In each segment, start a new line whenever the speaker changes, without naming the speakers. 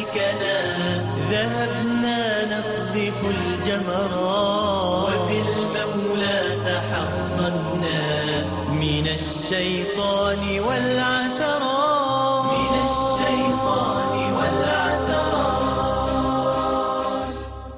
ملكنا ذهبنا نقذف الجمرات وبالمولى تحصنا من الشيطان والعثرات من الشيطان والعثرات.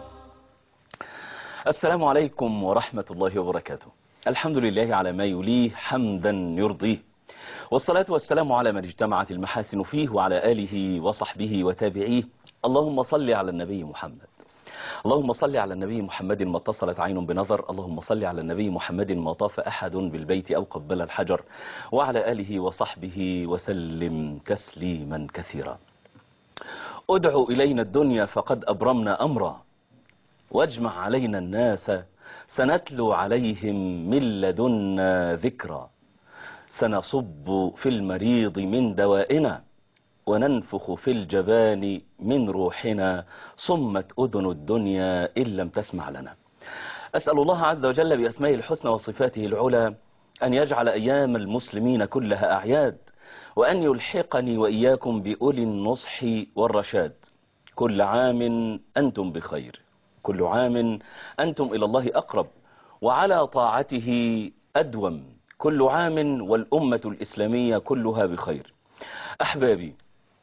السلام عليكم ورحمة الله وبركاته. الحمد لله على ما يليه حمدا يرضيه، والصلاة والسلام على من اجتمعت المحاسن فيه وعلى آله وصحبه وتابعيه. اللهم صل على النبي محمد، اللهم صل على النبي محمد ما اتصلت عين بنظر، اللهم صل على النبي محمد ما طاف أحد بالبيت أو قبل الحجر، وعلى آله وصحبه وسلم تسليما كثيرا. ادعو إلينا الدنيا فقد أبرمنا أمرا، واجمع علينا الناس سنتلو عليهم من لدنا ذكرا، سنصب في المريض من دوائنا وننفخ في الجبان من روحنا، صمت أذن الدنيا إن لم تسمع لنا. أسأل الله عز وجل بأسمائه الحسنى وصفاته العلى أن يجعل أيام المسلمين كلها أعياد، وأن يلحقني وإياكم بأولي النصح والرشاد. كل عام أنتم بخير، كل عام أنتم إلى الله أقرب وعلى طاعته أدوم، كل عام والأمة الإسلامية كلها بخير. أحبابي،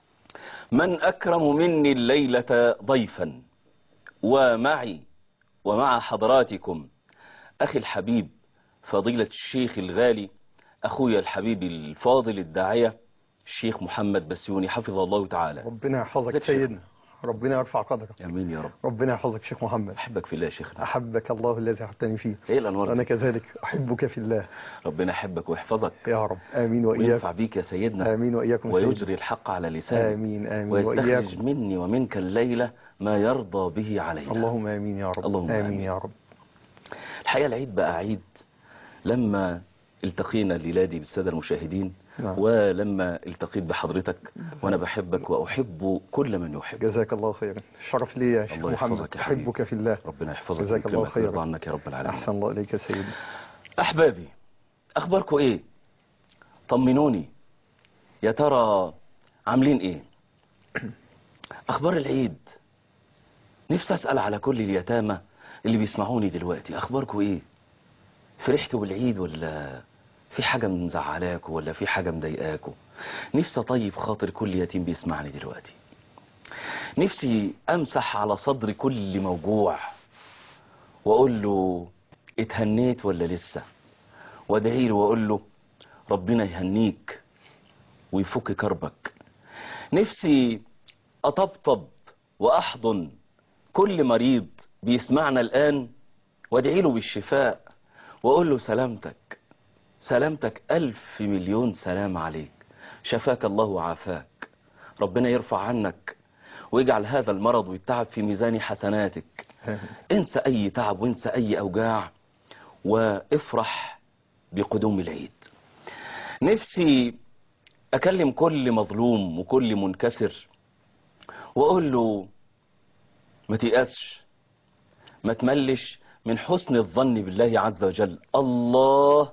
من أكرم مني الليلة ضيفا ومعي ومع حضراتكم أخي الحبيب فضيلة الشيخ الغالي، أخويا الحبيب الفاضل الداعية الشيخ محمد بسيوني حفظه الله تعالى.
ربنا يحفظك سيدنا، ربنا يرفع قدرك.
امين يا رب.
ربنا يحفظك شيخ محمد.
احبك في الله يا شيخنا.
احبك الله الذي احبتني فيه.
ايه الانوار
وانا
دي؟
كذلك احبك في الله.
ربنا يحبك ويحفظك
يا رب. امين واياكم.
وينفع بيك يا سيدنا.
امين واياكم
ويجري
سيدنا.
الحق على لسانك.
امين امين
ويستخرج
واياكم
مني ومنك الليلة ما يرضى به علينا.
اللهم امين يا رب.
اللهم
امين يا رب.
الحقيقة العيد بقى عيد لما التقينا الليلة دي بالسادة المشاهدين.
نعم.
ولما التقيت بحضرتك وانا بحبك واحب كل من يحب.
جزاك الله خيرا. شرف لي يا شيخ
الله
محمد.
يا حبيبي.
احبك في الله.
ربنا يحفظك
جزاك الله
ويكرمك
خيرا.
ويرضى عنك يا رب العالمين.
احسن الله اليك يا سيدي.
احبابي، اخباركم ايه؟ طمنوني، يا ترى عاملين ايه؟ اخبار العيد، نفسي اسأل على كل اليتامى اللي بيسمعوني دلوقتي، اخباركم ايه؟ فرحتوا بالعيد ولا في حاجة مزعلاكوا ولا في حاجة مضايقاكوا؟ نفسي اطيب خاطر كل يتيم بيسمعني دلوقتي، نفسي امسح على صدر كل موجوع واقول له اتهنيت ولا لسه، وادعي له واقول له ربنا يهنيك ويفك كربك. نفسي اطبطب واحضن كل مريض بيسمعنا الان وادعي له بالشفاء واقول له سلامتك، سلامتك 1000 مليون سلام عليك، شفاك الله وعافاك، ربنا يرفع عنك ويجعل هذا المرض والتعب في ميزان حسناتك. انسى اي تعب وانسى اي اوجاع وافرح بقدوم العيد. نفسي اكلم كل مظلوم وكل منكسر واقول له ما تيأسش، ما تملش من حسن الظن بالله عز وجل، الله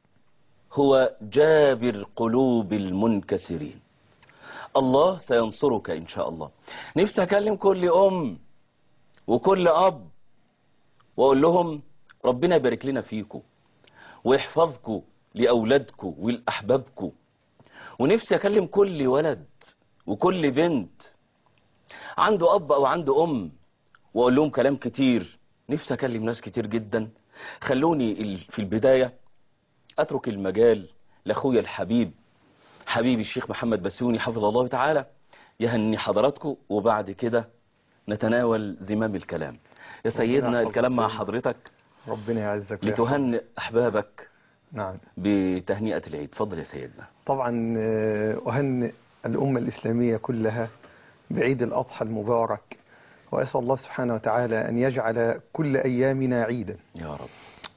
هو جابر قلوب المنكسرين، الله سينصرك إن شاء الله. نفسي أكلم كل أم وكل أب وأقول لهم ربنا يبارك لنا فيكم ويحفظكم لأولادكم ولأحبابكم. ونفسي أكلم كل ولد وكل بنت عنده أب أو عنده أم وأقول لهم كلام كتير. نفسي أكلم ناس كتير جدا. خلوني في البداية أترك المجال لأخويا الحبيب حبيبي الشيخ محمد بسيوني حفظه الله تعالى يهني حضراتكم، وبعد كده نتناول زمام الكلام. يا سيدنا الكلام مع حضرتك.
ربنا يعزك
لتهنئ أحبابك.
نعم.
بتهنئة العيد. فضل يا سيدنا.
طبعا أهنئ الأمة الإسلامية كلها بعيد الأضحى المبارك، وأسأل الله سبحانه وتعالى أن يجعل كل أيامنا عيدا
يا رب،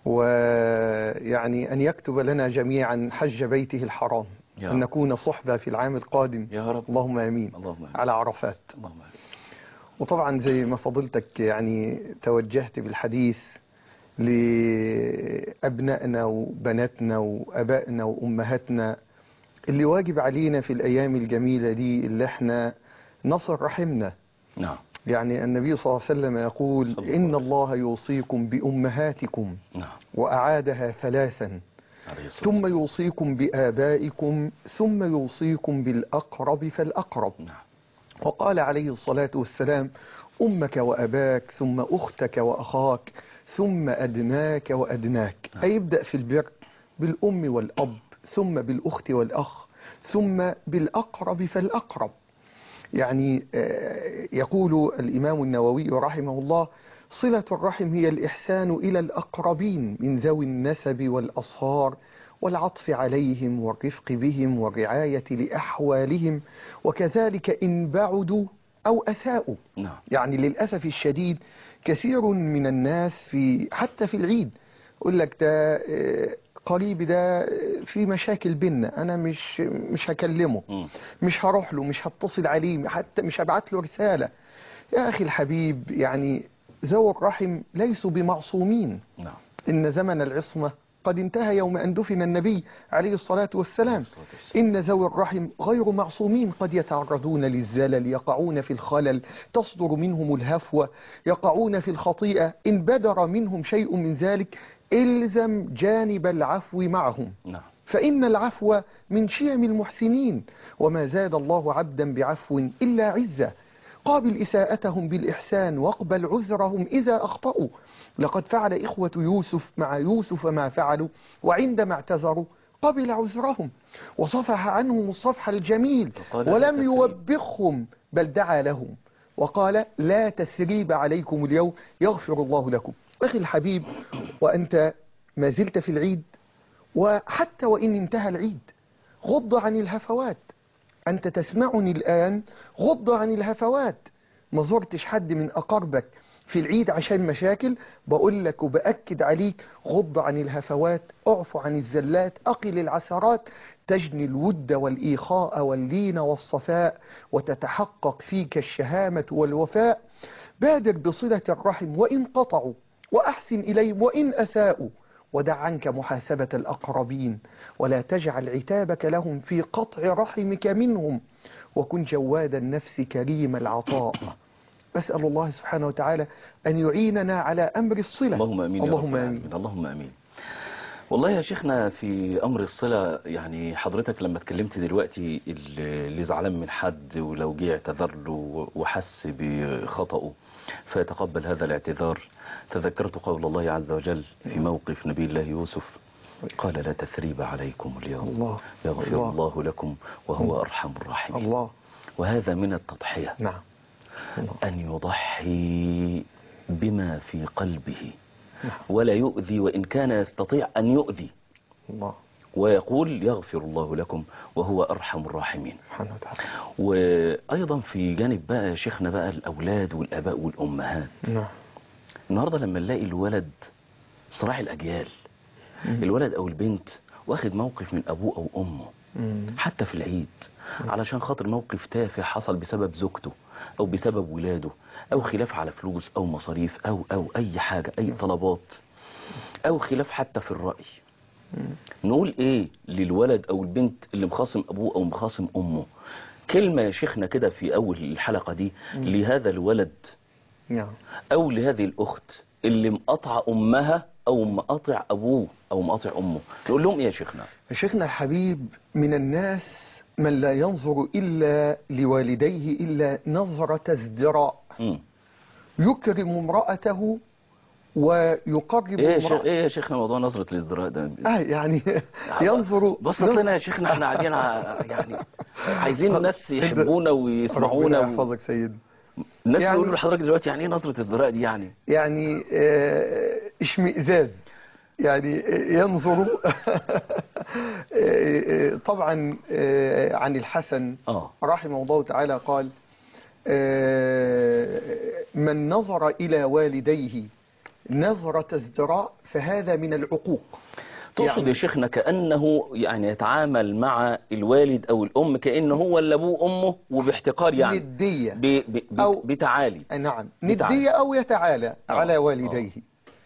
ويعني أن يكتب لنا جميعا حج بيته الحرام، أن نكون صحبة في العام القادم
يا رب.
اللهم آمين.
اللهم آمين.
على عرفات.
اللهم آمين.
وطبعا زي ما فضلتك يعني توجهت بالحديث لأبنائنا وبناتنا وأبائنا وأمهاتنا اللي واجب علينا في الأيام الجميلة دي اللي احنا نصل رحمنا
نعم.
يعني النبي صلى الله عليه وسلم يقول إن الله يوصيكم بأمهاتكم،
نعم.
وأعادها ثلاثا،
عليه الصلاة
ثم
والسلام.
يوصيكم بآبائكم، ثم يوصيكم بالأقرب فالأقرب.
نعم.
وقال عليه الصلاة والسلام: أمك وأباك، ثم أختك وأخاك، ثم أدناك وأدناك. أي يبدأ في البر بالأم والأب، ثم بالأخت والأخ، ثم بالأقرب فالأقرب. يعني يقول الإمام النووي رحمه الله: صلة الرحم هي الإحسان إلى الأقربين من ذوي النسب والأصهار، والعطف عليهم والرفق بهم والرعاية لأحوالهم، وكذلك إن بعدوا أو أساءوا.
نعم.
يعني للأسف الشديد كثير من الناس حتى في العيد يقول لك ده قريبي ده في مشاكل بينا، أنا مش هكلمه، مش هروح له، مش هتصل عليه، حتى مش هبعت له رسالة. يا أخي الحبيب، يعني ذوي الرحم ليسوا بمعصومين.
نعم.
إن زمن العصمة قد انتهى يوم أن دفن النبي عليه الصلاة والسلام. إن ذوي الرحم غير معصومين، قد يتعرضون للزلل، يقعون في الخلل، تصدر منهم الهفوة، يقعون في الخطيئة. إن بدر منهم شيء من ذلك إلزم جانب العفو معهم.
نعم.
فإن العفو من شيم المحسنين، وما زاد الله عبدا بعفو إلا عزة. قابل إساءتهم بالإحسان، واقبل عذرهم إذا أخطأوا. لقد فعل إخوة يوسف مع يوسف ما فعلوا، وعندما اعتذروا قبل عذرهم وصفح عنهم الصفح الجميل، ولم يوبخهم بل دعا لهم وقال: لا تثريب عليكم اليوم يغفر الله لكم. أخي الحبيب، وأنت ما زلت في العيد، وحتى وإن انتهى العيد غض عن الهفوات. أنت تسمعني الآن، غض عن الهفوات. ما زرتش حد من أقربك في العيد عشان مشاكل، بقول لك وبأكد عليك: غض عن الهفوات، اعف عن الزلات، أقل العثرات، تجني الود والإيخاء واللين والصفاء، وتتحقق فيك الشهامة والوفاء. بادر بصلة الرحم وإن قطعوا، وأحسن إليهم وإن أساءوا، ودع عنك محاسبة الأقربين، ولا تجعل عتابك لهم في قطع رحمك منهم، وكن جواد النفس كريم العطاء. أسأل الله سبحانه وتعالى أن يعيننا على أمر الصلة.
اللهم أمين.
اللهم
يا رب
آمين.
اللهم أمين. والله يا شيخنا في أمر الصلة، يعني حضرتك لما اتكلمت دلوقتي اللي زعلان من حد ولو جه اعتذر له وحس بخطأه فيتقبل هذا الاعتذار، تذكرت قول الله عز وجل في موقف نبي الله يوسف: قال: لا تثريب عليكم اليوم يغفر الله لكم وهو أرحم الراحمين.
الله.
وهذا من التضحية.
نعم.
أن يضحي بما في قلبه ولا يؤذي، وإن كان يستطيع أن يؤذي،
الله.
ويقول: يغفر الله لكم وهو أرحم الراحمين.
سبحانه وتعالى.
وأيضا في جانب بقى يا شيخنا بقى الأولاد والآباء والأمهات.
نعم.
النهاردة لما نلاقي الولد صراع الأجيال، الولد أو البنت واخد موقف من أبوه أو أمه حتى في العيد علشان خاطر موقف تافه حصل بسبب زوجته أو بسبب ولاده، أو خلاف على فلوس أو مصاريف أو أي حاجة، أي طلبات، أو خلاف حتى في الرأي. نقول إيه للولد أو البنت اللي مخاصم أبوه أو مخاصم أمه؟ كلمة يا شيخنا كده في أول الحلقة دي لهذا الولد أو لهذه الأخت اللي مقاطعة أمها أو مقاطع أبوه أو مقاطع أمه، نقول لهم إيه يا شيخنا؟
شيخنا الحبيب، من الناس من لا ينظر إلا لوالديه إلا نظرة ازدراء. يكرم امرأته ويقرب امرأته.
ايه يا شيخنا موضوع نظرة الازدراء ده؟
يعني ينظر.
بسط لنا يا شيخنا، احنا قاعدين يعني عايزين الناس يحبونا ويسمعونا.
ربنا يحفظك سيد.
الناس يعني يقولوا لحضرتك دلوقتي يعني ايه نظرة ازدراء دي؟ يعني
اشمئزاز، يعني ينظر. طبعا عن الحسن رحمه الله تعالى قال: من نظر إلى والديه نظرة ازدراء فهذا من العقوق.
تقصد يعني يا شيخنا كأنه يعني يتعامل مع الوالد أو الأم كأنه هو اللي أبوه أمه وباحتقار، يعني
ندية
أو بتعالي.
نعم، ندية أو يتعالى على والديه.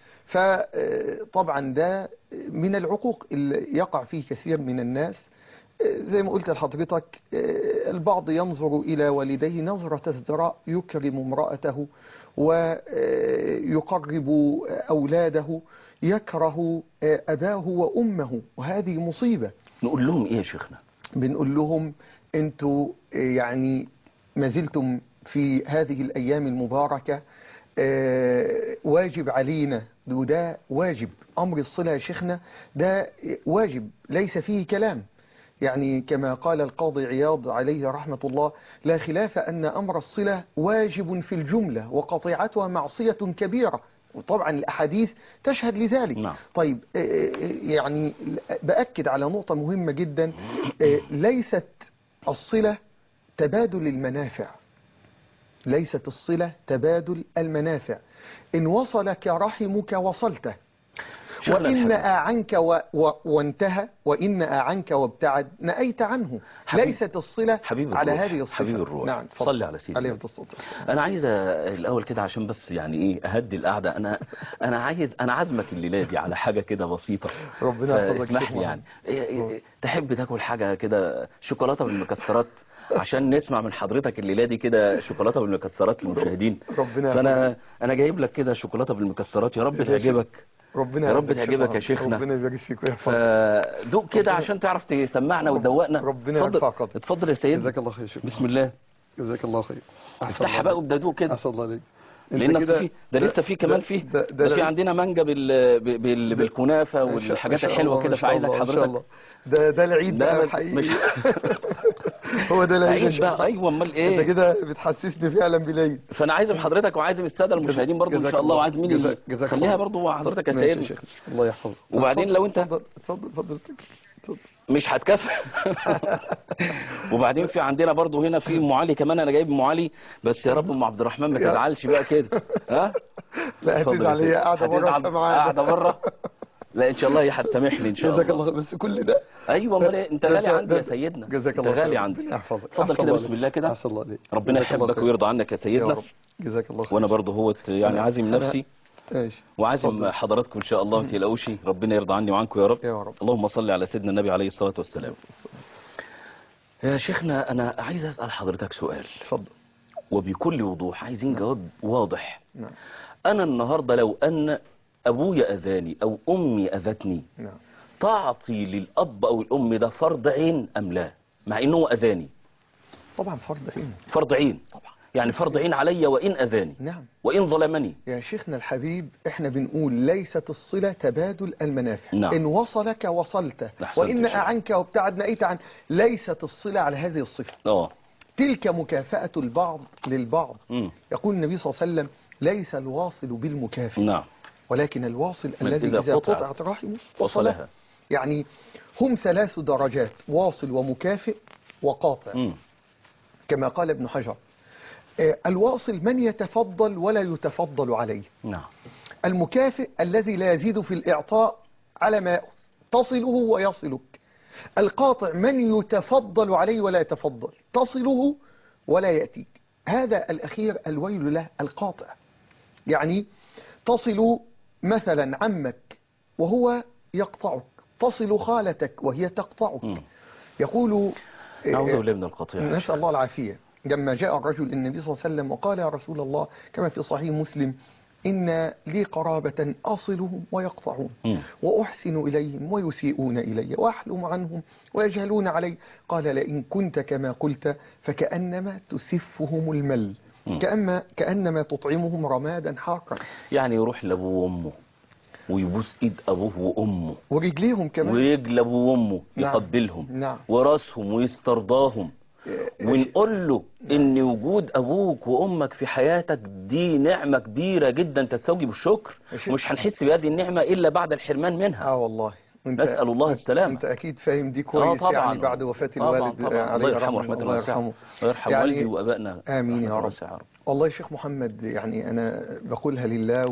فطبعا ده من العقوق اللي يقع فيه كثير من الناس. زي ما قلت لحضرتك البعض ينظر إلى والديه نظرة ازدراء، يكرم امرأته ويقرب أولاده، يكره أباه وأمه، وهذه مصيبة.
نقول لهم ايه يا شيخنا؟
بنقول لهم انتوا يعني ما زلتم في هذه الأيام المباركة، واجب علينا، وده واجب، أمر الصلة يا شيخنا ده واجب ليس فيه كلام. يعني كما قال القاضي عياض عليه رحمة الله: لا خلاف أن أمر الصلة واجب في الجملة، وقطيعتها معصية كبيرة. وطبعا الأحاديث تشهد لذلك.
نعم.
طيب يعني بأكد على نقطة مهمة جدا، ليست الصلة تبادل المنافع، ليست الصلة تبادل المنافع. إن وصلك رحمك وصلته،
شغلة
وإن
الحبيب.
أعنك وانتهى، وإن أعنك وابتعد نأيت عنه.
حبيب.
ليست الصلة
حبيب
على
الروح.
هذه الصفة.
حبيب الروح.
نعم،
صلي على سيدنا.
عليه الصلاة والسلام.
انا عايز الاول كده عشان بس يعني ايه اهدي القعده. انا عازمك الليله دي على حاجه كده بسيطه.
ربنا يحفظك
اسمح
شيخ
لي يعني
محمد.
تحب تاكل حاجه كده شوكولاته بالمكسرات عشان نسمع من حضرتك الليله دي كده شوكولاته بالمكسرات للمشاهدين.
ربنا
فانا جايب لك كده شوكولاته بالمكسرات، يا رب
يا شيخ.
تعجبك.
ربنا
يا رب
يعزك
تعجبك يا
محمد.
شيخنا.
ربنا يبارك فيك ويحفظك.
فدوق كده عشان تعرف تسمعنا وتدوقنا.
ربنا
اتفضل
يرفع قدرك.
اتفضل يا سيدي.
جزاك الله خير شيخ
بسم
محمد.
الله.
جزاك الله خير.
افتحها بقى وابدا دوق كده.
أسأل الله عليك.
لان اصل في ده لسه في كمان فيه ده في عندنا مانجا بالكنافه والحاجات الحلوه كده، فعايزك حضرتك.
ده العيد بقى حقيقي.
مش
هو ده العيد
عيد بقى. ايوه امال
انت
ايه؟
كده بتحسسني فعلا بالعيد.
فانا عازم حضرتك وعازم الساده المشاهدين برضو ان شاء الله، وعازم مين اللي خليها برضو حضرتك يا سيدنا.
الله يحفظك.
وبعدين لو انت
اتفضل
مش هتكفي. وبعدين في عندنا برضو هنا في ام علي كمان، انا جايب ام علي بس يا رب ام عبد الرحمن ما تزعلش بقى كده. ها
لا هتزعل، هي قاعده بره
قاعده بره. لا ان شاء الله هي هتسامحني ان شاء الله.
جزاك الله. بس كل ده
ايوه امال ايه؟ انت غالي عندي يا سيدنا.
جزاك
انت
الله
غالي عندي.
يحفظك.
اتفضل كده بسم الله كده.
الله عليك.
ربنا يحبك ويرضى عنك يا سيدنا.
يا رب. جزاك الله خير.
وانا برضه هو يعني عازم نفسي
ماشي،
وعازم حضراتكم ان شاء الله. ما تقلقوش، ربنا يرضى عني وعنكم يا رب.
يا رب.
اللهم صل على سيدنا النبي عليه الصلاه والسلام. يا شيخنا انا عايز اسال حضرتك سؤال.
اتفضل.
وبكل وضوح عايزين جواب واضح.
نعم.
انا النهارده لو ان ابويا اذاني او امي اذتني،
نعم.
طاعتي للاب او الام ده فرض عين ام لا؟ مع انه اذاني.
طبعا فرض عين.
فرض عين طبعا. يعني فرض عين علي وان اذاني.
نعم.
وان ظلمني.
يا شيخنا الحبيب احنا بنقول ليست الصلة تبادل المنافع.
نعم.
ان وصلك وصلت، وان اعنك وابتعد نأيت عن. ليست الصلة على هذه الصفة. تلك مكافأة البعض للبعض. يقول النبي صلى الله عليه وسلم: ليس الواصل بالمكافئ.
نعم.
ولكن الواصل الذي إذا قطعت رحمه وصلها. يعني هم 3 درجات: واصل ومكافئ وقاطع. كما قال ابن حجر: الواصل من يتفضل ولا يتفضل عليه.
نعم.
المكافئ الذي لا يزيد في الإعطاء على ما تصله ويصلك. القاطع من يتفضل عليه ولا يتفضل، تصله ولا يأتيك. هذا الأخير الويل له، القاطع. يعني تصل مثلا عمك وهو يقطعك، تصل خالتك وهي تقطعك. يقول
أعوذ بالله من القطيع.
نسأل الله العافية. لما جاء الرجل النبي صلى الله عليه وسلم وقال: يا رسول الله، كما في صحيح مسلم: إن لي قرابة أصلهم ويقطعون، وأحسن إليهم ويسيئون إلي، وأحلم عنهم ويجهلون علي. قال: لئن كنت كما قلت فكأنما تسفهم المل، كأنما تطعمهم رمادا حاقا.
يعني يروح لأبوه وأمه ويبوس ايد ابوه وامه
ورجليهم كمان،
ورجل ابوه وامه
نعم.
يقبلهم.
نعم.
وراسهم ويسترضاهم. ونقول له ان وجود ابوك وامك في حياتك دي نعمة كبيرة جدا تستوجب الشكر، مش هنحس بهذه النعمة الا بعد الحرمان منها.
والله.
نسأل الله السلامة.
انت اكيد فاهم دي كويس.
طبعا.
يعني بعد وفاة الوالد
الله يرحمه رحمة الله
يرحمه.
ويرحم
يعني
والدي وابائنا.
امين يا رب. والله يا شيخ محمد، يعني انا بقولها لله،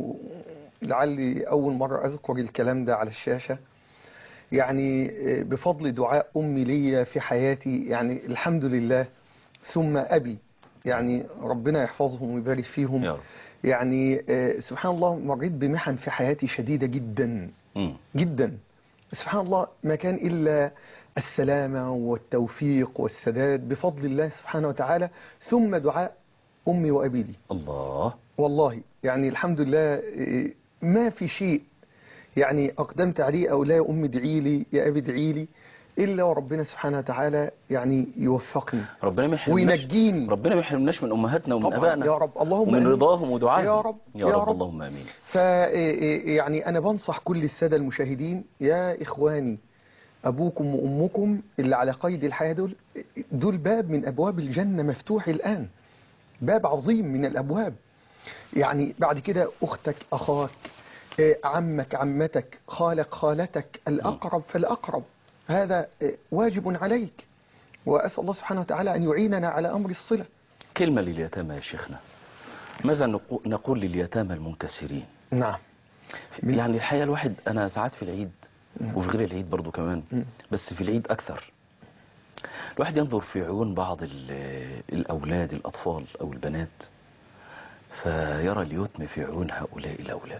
ولعلي اول مرة اذكر الكلام ده على الشاشة. يعني بفضل دعاء أمي لي في حياتي، يعني الحمد لله، ثم أبي، يعني ربنا يحفظهم ويبارك فيهم.
يا رب.
يعني سبحان الله مريت بمحن في حياتي شديدة جدا جدا. سبحان الله ما كان إلا السلامة والتوفيق والسداد بفضل الله سبحانه وتعالى، ثم دعاء أمي وأبي لي.
الله.
والله يعني الحمد لله ما في شيء يعني أقدمت عليه أو لا، يا أمي ادعي لي، يا أبي ادعي لي، إلا وربنا سبحانه وتعالى يعني يوفقني
ربنا ما يحرمناش،
وينجيني.
ربنا ما يحرمناش من امهاتنا ومن
طبعا
ابائنا
يا رب، اللهم
ومن
آمين.
رضاهم ودعائهم
يا رب
يا رب اللهم امين.
يعني أنا بنصح كل السادة المشاهدين، يا إخواني أبوكم وأمكم اللي على قيد الحياة دول باب من أبواب الجنة مفتوح الآن، باب عظيم من الأبواب. يعني بعد كده أختك، أخاك، عمك، عمتك، خالك، خالتك، الأقرب فالأقرب، هذا واجب عليك. وأسأل الله سبحانه وتعالى أن يعيننا على أمر الصلة.
كلمة لليتامى يا شيخنا، ماذا نقول لليتامى المنكسرين؟
نعم.
يعني الحقيقة الواحد أنا ساعات في العيد وفي غير العيد برضو كمان، بس في العيد أكثر، الواحد ينظر في عيون بعض الأولاد، الأطفال أو البنات، فيرى اليتم في عيون هؤلاء الأولاد.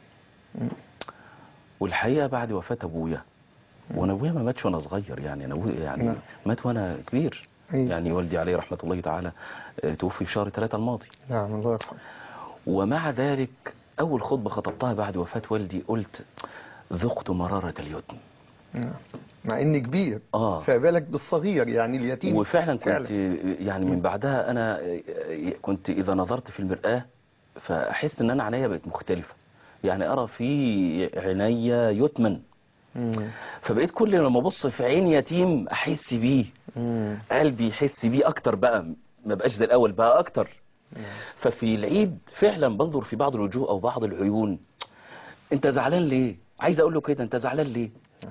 والحقيقة بعد وفاة أبويا، وأنا أبويا ما ماتش وأنا صغير، يعني أنا أبويا يعني مات وأنا كبير. يعني والدي عليه رحمة الله تعالى توفي في شهر 3 الماضي.
نعم الله يرحمه.
ومع ذلك أول خطبة خطبتها بعد وفاة والدي قلت ذقت مرارة اليتم.
مع إني كبير فبالك بالصغير يعني اليتيم.
وفعلا كنت يعني من بعدها أنا كنت إذا نظرت في المرآة فأحس إن أنا عينيا بقت مختلفة، يعني أرى في عينيا يتما. فبقيت كل لما أبص في عين يتيم أحس بيه، قلبي يحس بيه أكتر بقى، ما بقاش زي الأول بقى أكتر. ففي العيد فعلا بنظر في بعض الوجوه أو بعض العيون، أنت زعلان ليه؟ عايز أقول له كده، أنت زعلان ليه؟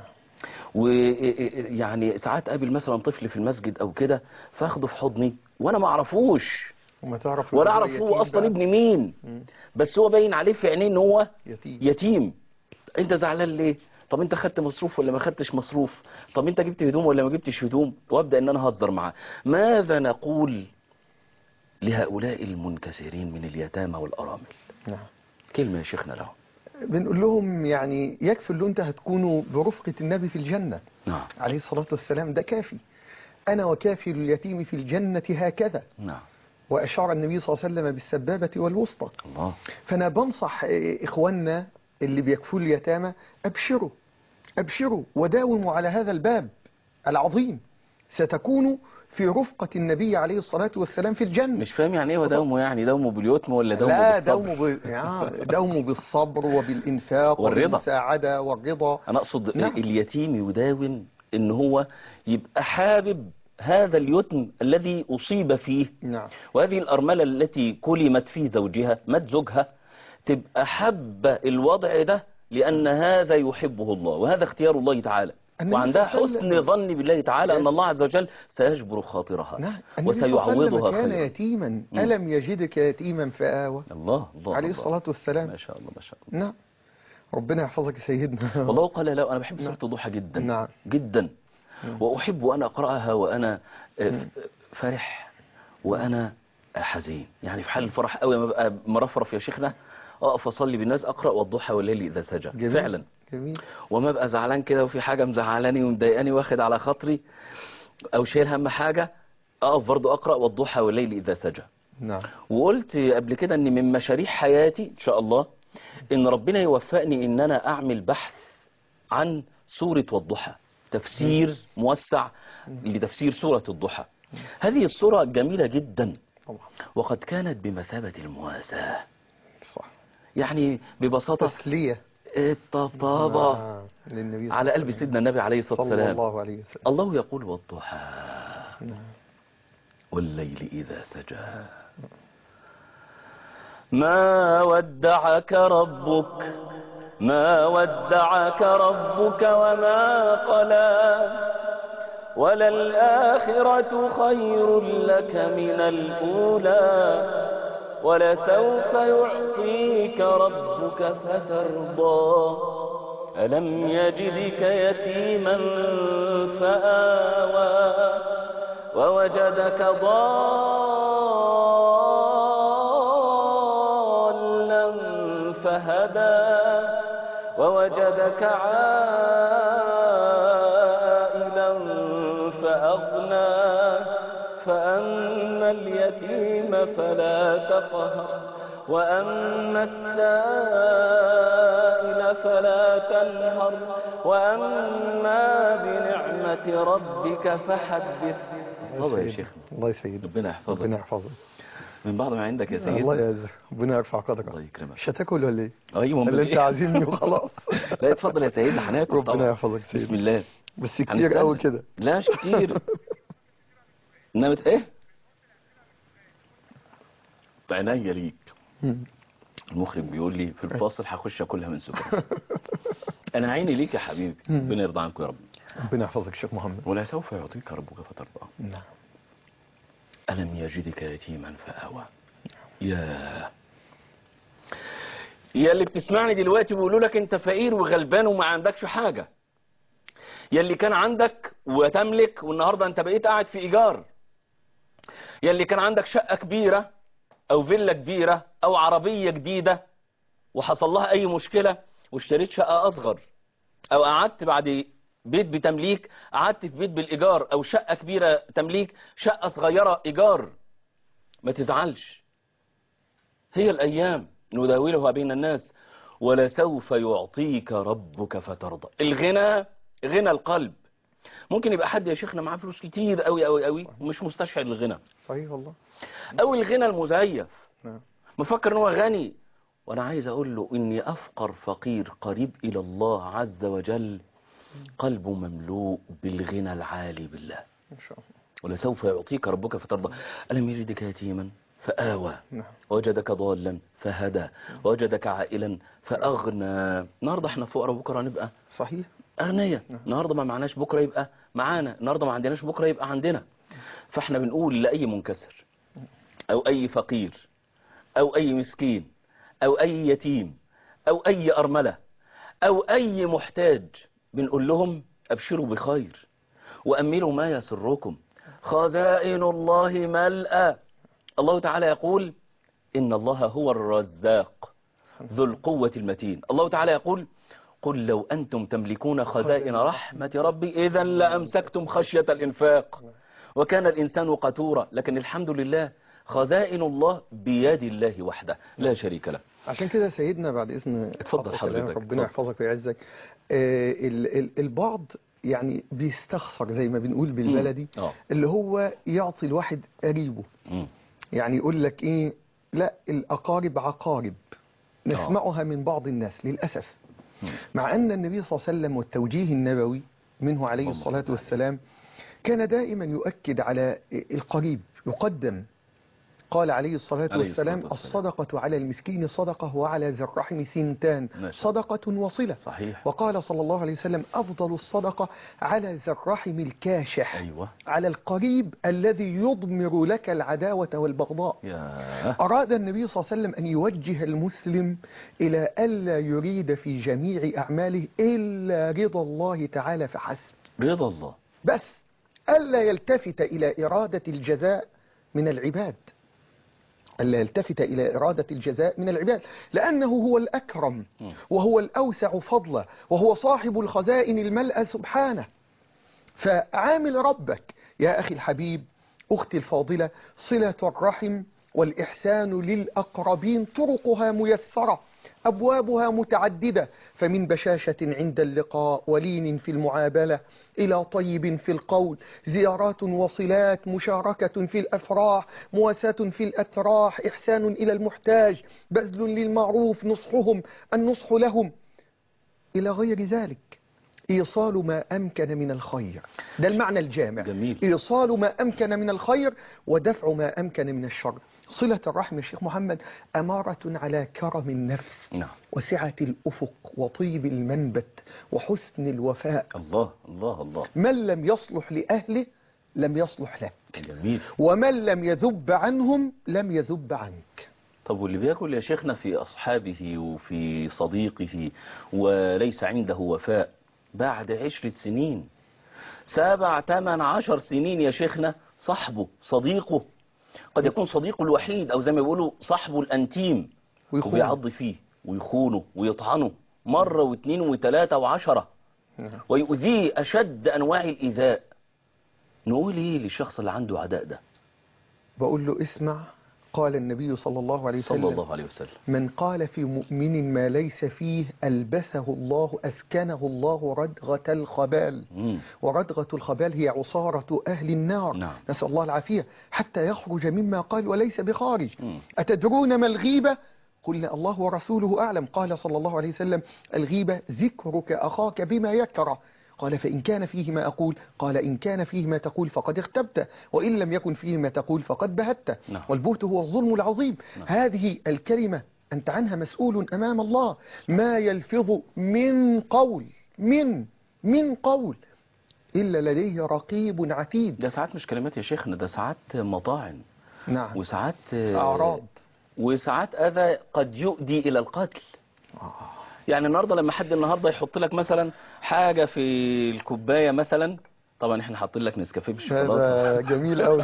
ويعني ساعات قابل مثلا طفل في المسجد أو كده فاخده في حضني وأنا ما أعرفوش
وما تعرف
ولا أعرف هو أصلا ابن مين، بس هو باين عليه في عينيه إن هو يتيم. أنت زعلان ليه؟ طب انت خدت مصروف ولا ما خدتش مصروف؟ طب انت جبت هدوم ولا ما جبتش هدوم؟ وابدا ان انا اهزر معاه. ماذا نقول لهؤلاء المنكسرين من اليتامى والارامل؟
نعم.
كلمه يا شيخنا لهم.
بنقول لهم يعني يكفي اللي انت هتكونوا برفقة النبي في الجنة.
نعم.
عليه الصلاة والسلام، ده كافي. انا وكافي اليتيم في الجنة هكذا.
نعم.
واشار النبي صلى الله عليه وسلم بالسبابة والوسطى.
الله.
فانا بنصح اخواننا اللي بيكفوا اليتامى، ابشروا ابشروا وداوموا على هذا الباب العظيم، ستكونوا في رفقة النبي عليه الصلاة والسلام في الجنة.
مش فاهم يعني ايه وداوموا، يعني دوموا باليتم ولا دوموا
لا
بالصبر؟
دوموا بالصبر وبالإنفاق
والرضا.
وبالمساعدة والرضا.
انا اقصد
نعم.
اليتيم يداوم ان هو يبقى حابب هذا اليتم الذي أصيب فيه.
نعم.
وهذه الأرملة التي كلمت في زوجها، مات زوجها، تبقى حب الوضع ده لأن هذا يحبه الله وهذا اختيار الله تعالى، وعندها حسن ظن بالله تعالى أن الله عز وجل سيجبر خاطرها.
نعم.
وسيعوضها
كان
خيرا.
يتيما. ألم يجدك يتيما فآوى.
الله
عليه الصلاة والسلام.
ما شاء الله ما شاء الله.
نعم. ربنا يحفظك يا سيدنا.
والله قال لا، أنا بحب سورة الضحى جدا.
نعم.
جدا. وأحب أن أقرأها وأنا فرح وأنا حزين، يعني في حال الفرح قوي ما بقى مرفرف يا شيخنا أقف أصلي بالناس أقرأ والضحى والليل إذا سجى.
جميل.
فعلا.
جميل.
وما بقى زعلان كده وفي حاجة مزعلاني ومضايقاني واخد على خاطري أو شايل هم حاجة، أقف برضو أقرأ والضحى والليل إذا سجى.
نعم.
وقلت قبل كده أن من مشاريع حياتي إن شاء الله إن ربنا يوفقني إن أنا أعمل بحث عن سورة والضحى، تفسير موسع لتفسير سورة الضحى. هذه السورة جميلة جدا وقد كانت بمثابة المواساة.
صح.
يعني ببساطة
تسلية،
الطبطبة على قلب سيدنا النبي عليه الصلاة والسلام.
صلى الله عليه وسلم.
الله يقول والضحى والليل إذا سجى ما ودعك ربك ما ودعك ربك وما قلى وللآخرة خير لك من الأولى ولسوف يعطيك ربك فترضى ألم يجدك يتيما فآوى ووجدك ضالا فهدى ووجدك عائلا فأما اليتيم فلا تقهر وأما السائل فلا تنهر وأما بنعمة ربك فحدث. الله يا شيخ،
الله يسيدك،
ربنا يحفظك،
ربنا يحفظك
من بعض ما عندك يا سيدي.
الله يعزك، ربنا يرفع قدرك.
الله يكرمك.
مش هتاكل ولا ايه؟
ايوه
اللي انت عايزيني وخلاص.
لا اتفضل يا سيدنا، هناكل طبعا.
ربنا يحفظك سيدي.
بسم الله.
بس كتير قوي كده.
لا مش كتير. انما ايه؟ عينيا ليك. المخرج بيقول لي في الفاصل هخش اكلها من سكر. انا عيني ليك يا حبيبي، ربنا يرضى عنكم يا رب.
ربنا يحفظك يا شيخ محمد.
ولا سوف يعطيك ربك فترضى.
نعم.
ألم يجدك يتيما فآوى. يا اللي بتسمعني دلوقتي بيقولوا لك انت فقير وغلبان وما عندكش حاجة، يا اللي كان عندك وتملك والنهاردة انت بقيت قاعد في ايجار، يا اللي كان عندك شقة كبيرة او فيلا كبيرة او عربية جديدة وحصل لها اي مشكلة واشتريت شقة اصغر، او قعدت بعد بيت بتمليك قعدت في بيت بالايجار، او شقة كبيرة تمليك شقة صغيرة ايجار، ما تزعلش، هي الايام نداولها بين الناس، ولسوف يعطيك ربك فترضى. الغنى غنى القلب. ممكن يبقى حد يا شيخنا معاه فلوس كتير قوي قوي قوي ومش مستشعر الغنى،
صحيح والله.
او الغنى المزيف،
نعم.
مفكر ان هو غني. وانا عايز اقول له اني افقر فقير قريب الى الله عز وجل قلبه مملوء بالغنى العالي بالله.
ان شاء الله.
ولسوف يعطيك ربك فترضى. ألم يجدك يتيما فآوى
نعم.
وجدك ضالا فهدى وجدك عائلا فأغنى. النهارده احنا فقراء بكره نبقى
صحيح
أغنياء. النهارده ما معناش بكره يبقى معانا، النهارده ما عندناش بكره يبقى عندنا. فاحنا بنقول لأي منكسر أو أي فقير أو أي مسكين أو أي يتيم أو أي أرملة أو أي محتاج، بنقول لهم أبشروا بخير وأملوا ما يسركم، خزائن الله ملأى. الله تعالى يقول إن الله هو الرزاق ذو القوة المتين. الله تعالى يقول قل لو أنتم تملكون خزائن رحمة ربي إذا لأمسكتم خشية الإنفاق وكان الإنسان قتورا. لكن الحمد لله خزائن الله بيد الله وحده لا شريك له.
عشان كده سيدنا بعد إذن
اتفضل حضرتك.
ربنا يحفظك ويعزك. البعض يعني بيستخسر زي ما بنقول بالبلدي اللي هو يعطي الواحد قريبه. يعني يقول لك ايه، لا الأقارب عقارب نسمعها من بعض الناس للأسف. مع أن النبي صلى الله عليه وسلم والتوجيه النبوي منه عليه الصلاة والسلام كان دائما يؤكد على القريب يقدم. قال عليه الصلاة والسلام الصدقة على المسكين صدقة وعلى ذي الرحم سنتان صدقة وصلة.
صحيح.
وقال صلى الله عليه وسلم أفضل الصدقة على ذي الرحم الكاشح.
أيوة.
على القريب الذي يضمر لك العداوة والبغضاء. أراد النبي صلى الله عليه وسلم أن يوجه المسلم إلى ألا يريد في جميع أعماله إلا رضا الله تعالى فحسب.
رضا الله
بس، ألا يلتفت إلى إرادة الجزاء من العباد، ألا يلتفت إلى إرادة الجزاء من العباد، لأنه هو الأكرم وهو الأوسع فضلا وهو صاحب الخزائن الملأة سبحانه. فعامل ربك يا أخي الحبيب، أختي الفاضلة. صلة الرحم والإحسان للأقربين طرقها ميسرة، أبوابها متعددة، فمن بشاشة عند اللقاء ولين في المعاملة إلى طيب في القول، زيارات وصلات، مشاركة في الأفراح، مواساة في الأتراح، إحسان إلى المحتاج، بذل للمعروف، نصحهم النصح لهم، إلى غير ذلك. إيصال ما أمكن من الخير، ده المعنى الجامع.
جميل.
إيصال ما أمكن من الخير ودفع ما أمكن من الشر. صلة الرحم يا شيخ محمد أمارة على كرم النفس.
نعم.
وسعة الأفق وطيب المنبت وحسن الوفاء.
الله الله الله.
من لم يصلح لأهله لم يصلح لك.
جميل.
ومن لم يذب عنهم لم يذب عنك.
طب واللي بياكل يا شيخنا في أصحابه وفي صديقه وليس عنده وفاء بعد 10 سنين 7 8 10 سنين يا شيخنا، صاحبه صديقه قد يكون صديقه الوحيد أو زي ما بيقولوا صاحبه الأنتيم، وبيعض فيه ويخونه ويطعنه مرة واثنين وثلاثة وعشرة ويؤذيه أشد أنواع الإيذاء. نقول إيه للشخص اللي عنده عداء ده؟
بقول له اسمع، قال النبي صلى الله عليه
صلى
وسلم:
الله عليه وسلم.
من قال في مؤمن ما ليس فيه ألبسه الله أسكنه الله ردغة الخبال. وردغة الخبال هي عصارة أهل النار.
نعم.
نسأل الله العافية، حتى يخرج مما قال وليس بخارج. أتدرون ما الغيبة؟ قلنا الله ورسوله أعلم. قال صلى الله عليه وسلم: الغيبة ذكرك أخاك بما يكره. قال: فإن كان فيه ما أقول، قال: إن كان فيه ما تقول فقد اغتبت، وإن لم يكن فيه ما تقول فقد بهت.
نعم.
والبهت هو الظلم العظيم.
نعم.
هذه الكلمة أنت عنها مسؤول أمام الله. ما يلفظ من قول من قول إلا لديه رقيب عتيد.
ده ساعات مش كلمات يا شيخنا، ده ساعات مطاعن.
نعم.
وساعات
أعراض.
وساعات أذى قد يؤدي إلى القتل. يعني النهارده لما حد النهارده يحط لك مثلا حاجة في الكوباية مثلا، طبعا احنا حاطين لك نسكافيه بالشوكولاته.
هذا جميل قوي.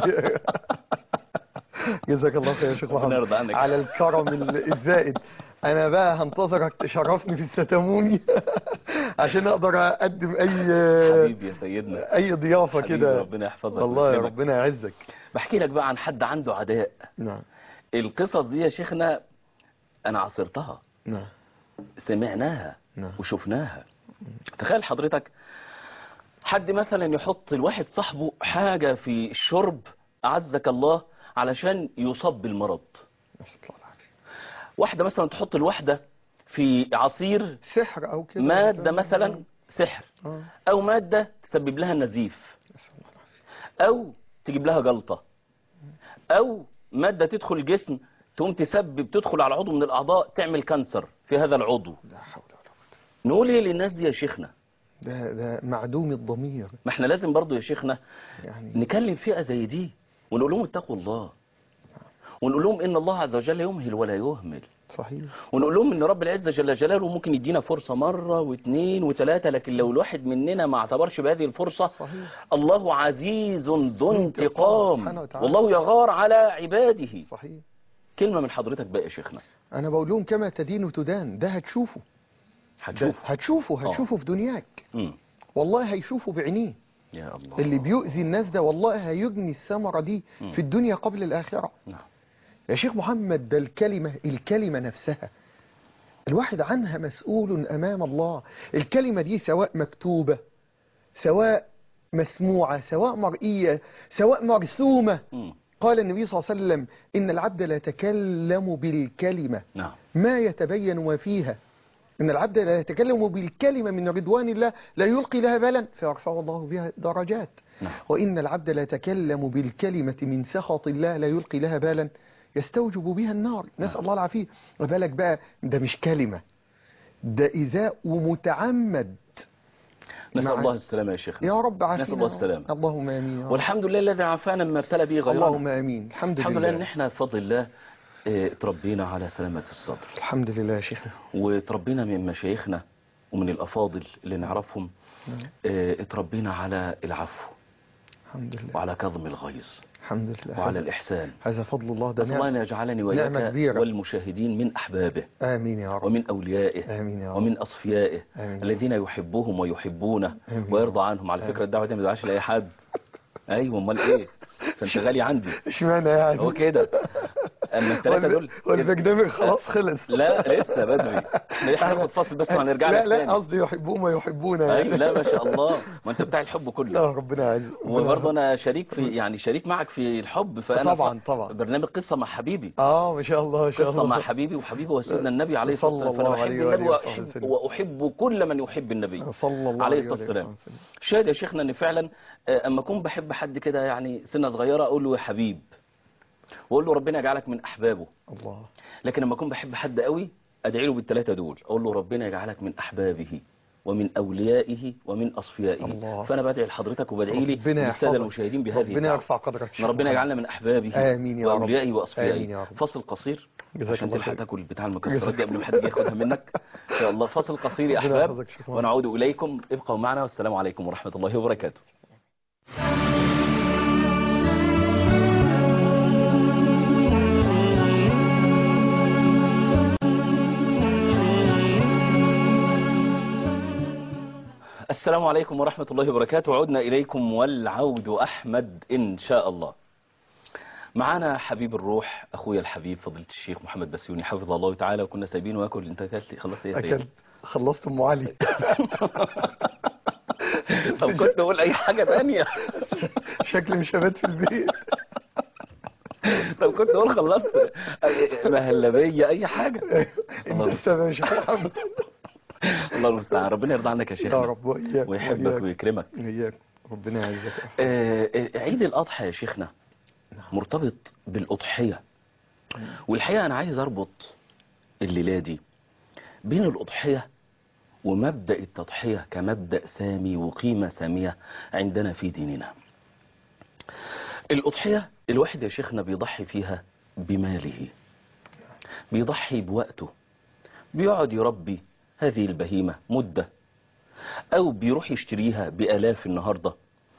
جزاك الله خير يا شيخ
ربنا يرضى
محمد
عنك.
على الكرم الزائد. انا بقى هنتظرك تشرفني في الستاموني عشان اقدر اقدم
حبيبي يا سيدنا،
اي ضيافه
حبيبي
كده.
ربنا يحفظك
والله يا
ويكرمك.
ربنا يعزك.
بحكي لك بقى عن حد عنده عداء.
نعم.
القصص دي يا شيخنا انا عاصرتها،
نعم.
سمعناها
نعم.
وشفناها. تخيل حضرتك حد مثلا يحط الواحد صاحبه حاجة في الشرب أعزك الله علشان يصاب بالمرض.
نسأل الله العافية.
واحدة مثلا تحط الواحدة في عصير
سحر او كده،
مادة مثلا سحر، أو مادة تسبب لها النزيف،
نسأل الله العافية.
أو تجيب لها جلطة، أو مادة تدخل الجسم تقوم تدخل على عضو من الأعضاء تعمل كانسر في هذا العضو.
لا حول ولا قوة.
نقول ايه للناس دي يا شيخنا؟
ده معدوم الضمير.
ما احنا لازم برضو يا شيخنا
يعني
نكلم فئة زي دي ونقول لهم اتقوا الله، ونقول لهم ان الله عز وجل يمهل ولا يهمل،
صحيح.
ونقول لهم ان رب العزة جل جلاله ممكن يدينا فرصة مرة واثنين وثلاثة، لكن لو الواحد مننا ما اعتبرش بهذه الفرصة
صحيح.
الله عزيز ذو
سبحانه
انتقام،
وتعالى.
والله يغار على عباده.
صحيح.
كلمة من حضرتك بقى يا شيخنا.
انا بقول لهم كما تدين تدان. ده هتشوفه، هتشوفه في دنياك. والله هيشوفه بعينيه.
يا الله.
اللي بيؤذي الناس ده والله هيجني الثمرة دي في الدنيا قبل الآخرة.
نعم.
يا شيخ محمد، ده الكلمة نفسها الواحد عنها مسؤول أمام الله. الكلمة دي سواء مكتوبة، سواء مسموعة، سواء مرئية، سواء مرسومة. قال النبي صلى الله عليه وسلم: إن العبد لا يتكلم بالكلمة
نعم.
ما يتبين ما فيها. إن العبد لا يتكلم بالكلمة من رضوان الله لا يلقي لها بالا فيرفع الله بها درجات.
نعم.
وإن العبد لا يتكلم بالكلمة من سخط الله لا يلقي لها بالا يستوجب بها النار. نسأل الله العافية. وبالك بقى ده مش كلمة، ده إيذاء ومتعمد.
نسأل الله السلامة يا شيخنا.
يا رب عافينا.
نسأل الله السلامة.
اللهم آمين يا رب.
والحمد لله الذي عافانا مما ابتلى به غيرنا.
اللهم آمين. الحمد
لله ان احنا بفضل الله اتربينا على سلامة الصدر.
الحمد لله يا شيخنا.
وتربينا من مشايخنا ومن الأفاضل اللي نعرفهم. اتربينا على العفو.
الحمد لله.
وعلى كظم الغيظ.
الحمد لله.
وعلى الإحسان.
هذا فضل الله. ده
نسأل الله أن يجعلني وإياك والمشاهدين من أحبابه.
آمين يا رب.
ومن أوليائه.
آمين يا رب.
ومن أصفيائه.
آمين.
الذين يحبهم ويحبونه.
آمين.
ويرضى عنهم. على فكرة الدعوة دي ما تدعاش لأي حد. أيوة أمال إيه؟ فأنت غالي عندي.
اشمعنى يعني؟
هو كده. أما الثلاثة دول
والبرنامج خلاص خلص.
لا لسه بدري. احنا هناخد فاصل بس وهنرجع لك تاني.
لا قصدي يحبون ويحبونا.
ايوه لا ما شاء الله، ما انت بتاع الحب كله.
لا ربنا يعز.
وبرضه انا شريك في شريك معك في الحب. فانا
طبعا
برنامج قصة مع حبيبي.
ما شاء الله.
قصة مع حبيبي، وحبيبي وسيدنا النبي عليه الصلاة والسلام. فانا بحب النبي واحب كل من يحب النبي
صلى الله
عليه الصلاة والسلام. شاهد يا شيخنا ان فعلا اما اكون بحب حد كده يعني سنة صغيرة اقول له يا حبيب، واقول له ربنا يجعلك من احبابه.
الله.
لكن لما اكون بحب حد قوي ادعي له بالثلاثه دول، اقول له ربنا يجعلك من احبابه ومن اوليائه ومن اصفيائه.
الله.
فانا بدعي لحضرتك وبدعي لي للساده المشاهدين بهذه
ربنا يرفع قدرك.
ربنا يجعلنا من احبابه.
امين يا رب.
واوليائه واصفيائه. فاصل قصير عشان تلحق تاكل بتاع المكسرات دي قبل ما حد ياخدها منك ان شاء الله. فاصل قصير يا احباب ونعود اليكم. ابقوا معنا والسلام عليكم ورحمه الله وبركاته. السلام عليكم ورحمة الله وبركاته. عدنا إليكم والعود أحمد إن شاء الله. معانا حبيب الروح اخويا الحبيب فضيلة الشيخ محمد بسيوني حفظه الله تعالى. وكنا سايبين واكل. انت اكلت خلصت ايه يا سيدي؟
أكلت، خلصت أم علي.
طب كنت اقول اي حاجة تانية.
شكلي مش هبات في البيت.
طب كنت اقول خلصت مهلبية اي حاجة.
انت السبب يا شيخ محمد.
الله المستعان. ربنا يرضى عنك يا
يا
شيخنا
رب، وإياك
ويحبك ويكرمك.
وإياك. ربنا يعزك.
عيد الأضحى يا شيخنا مرتبط بالأضحية. والحقيقة أنا عايز أربط الليلة دي بين الأضحية ومبدأ التضحية كمبدأ سامي وقيمة سامية عندنا في ديننا. الأضحية الواحد يا شيخنا بيضحي فيها بماله، بيضحي بوقته، بيقعد يربي هذه البهيمة مدة، أو بيروح يشتريها بآلاف النهاردة.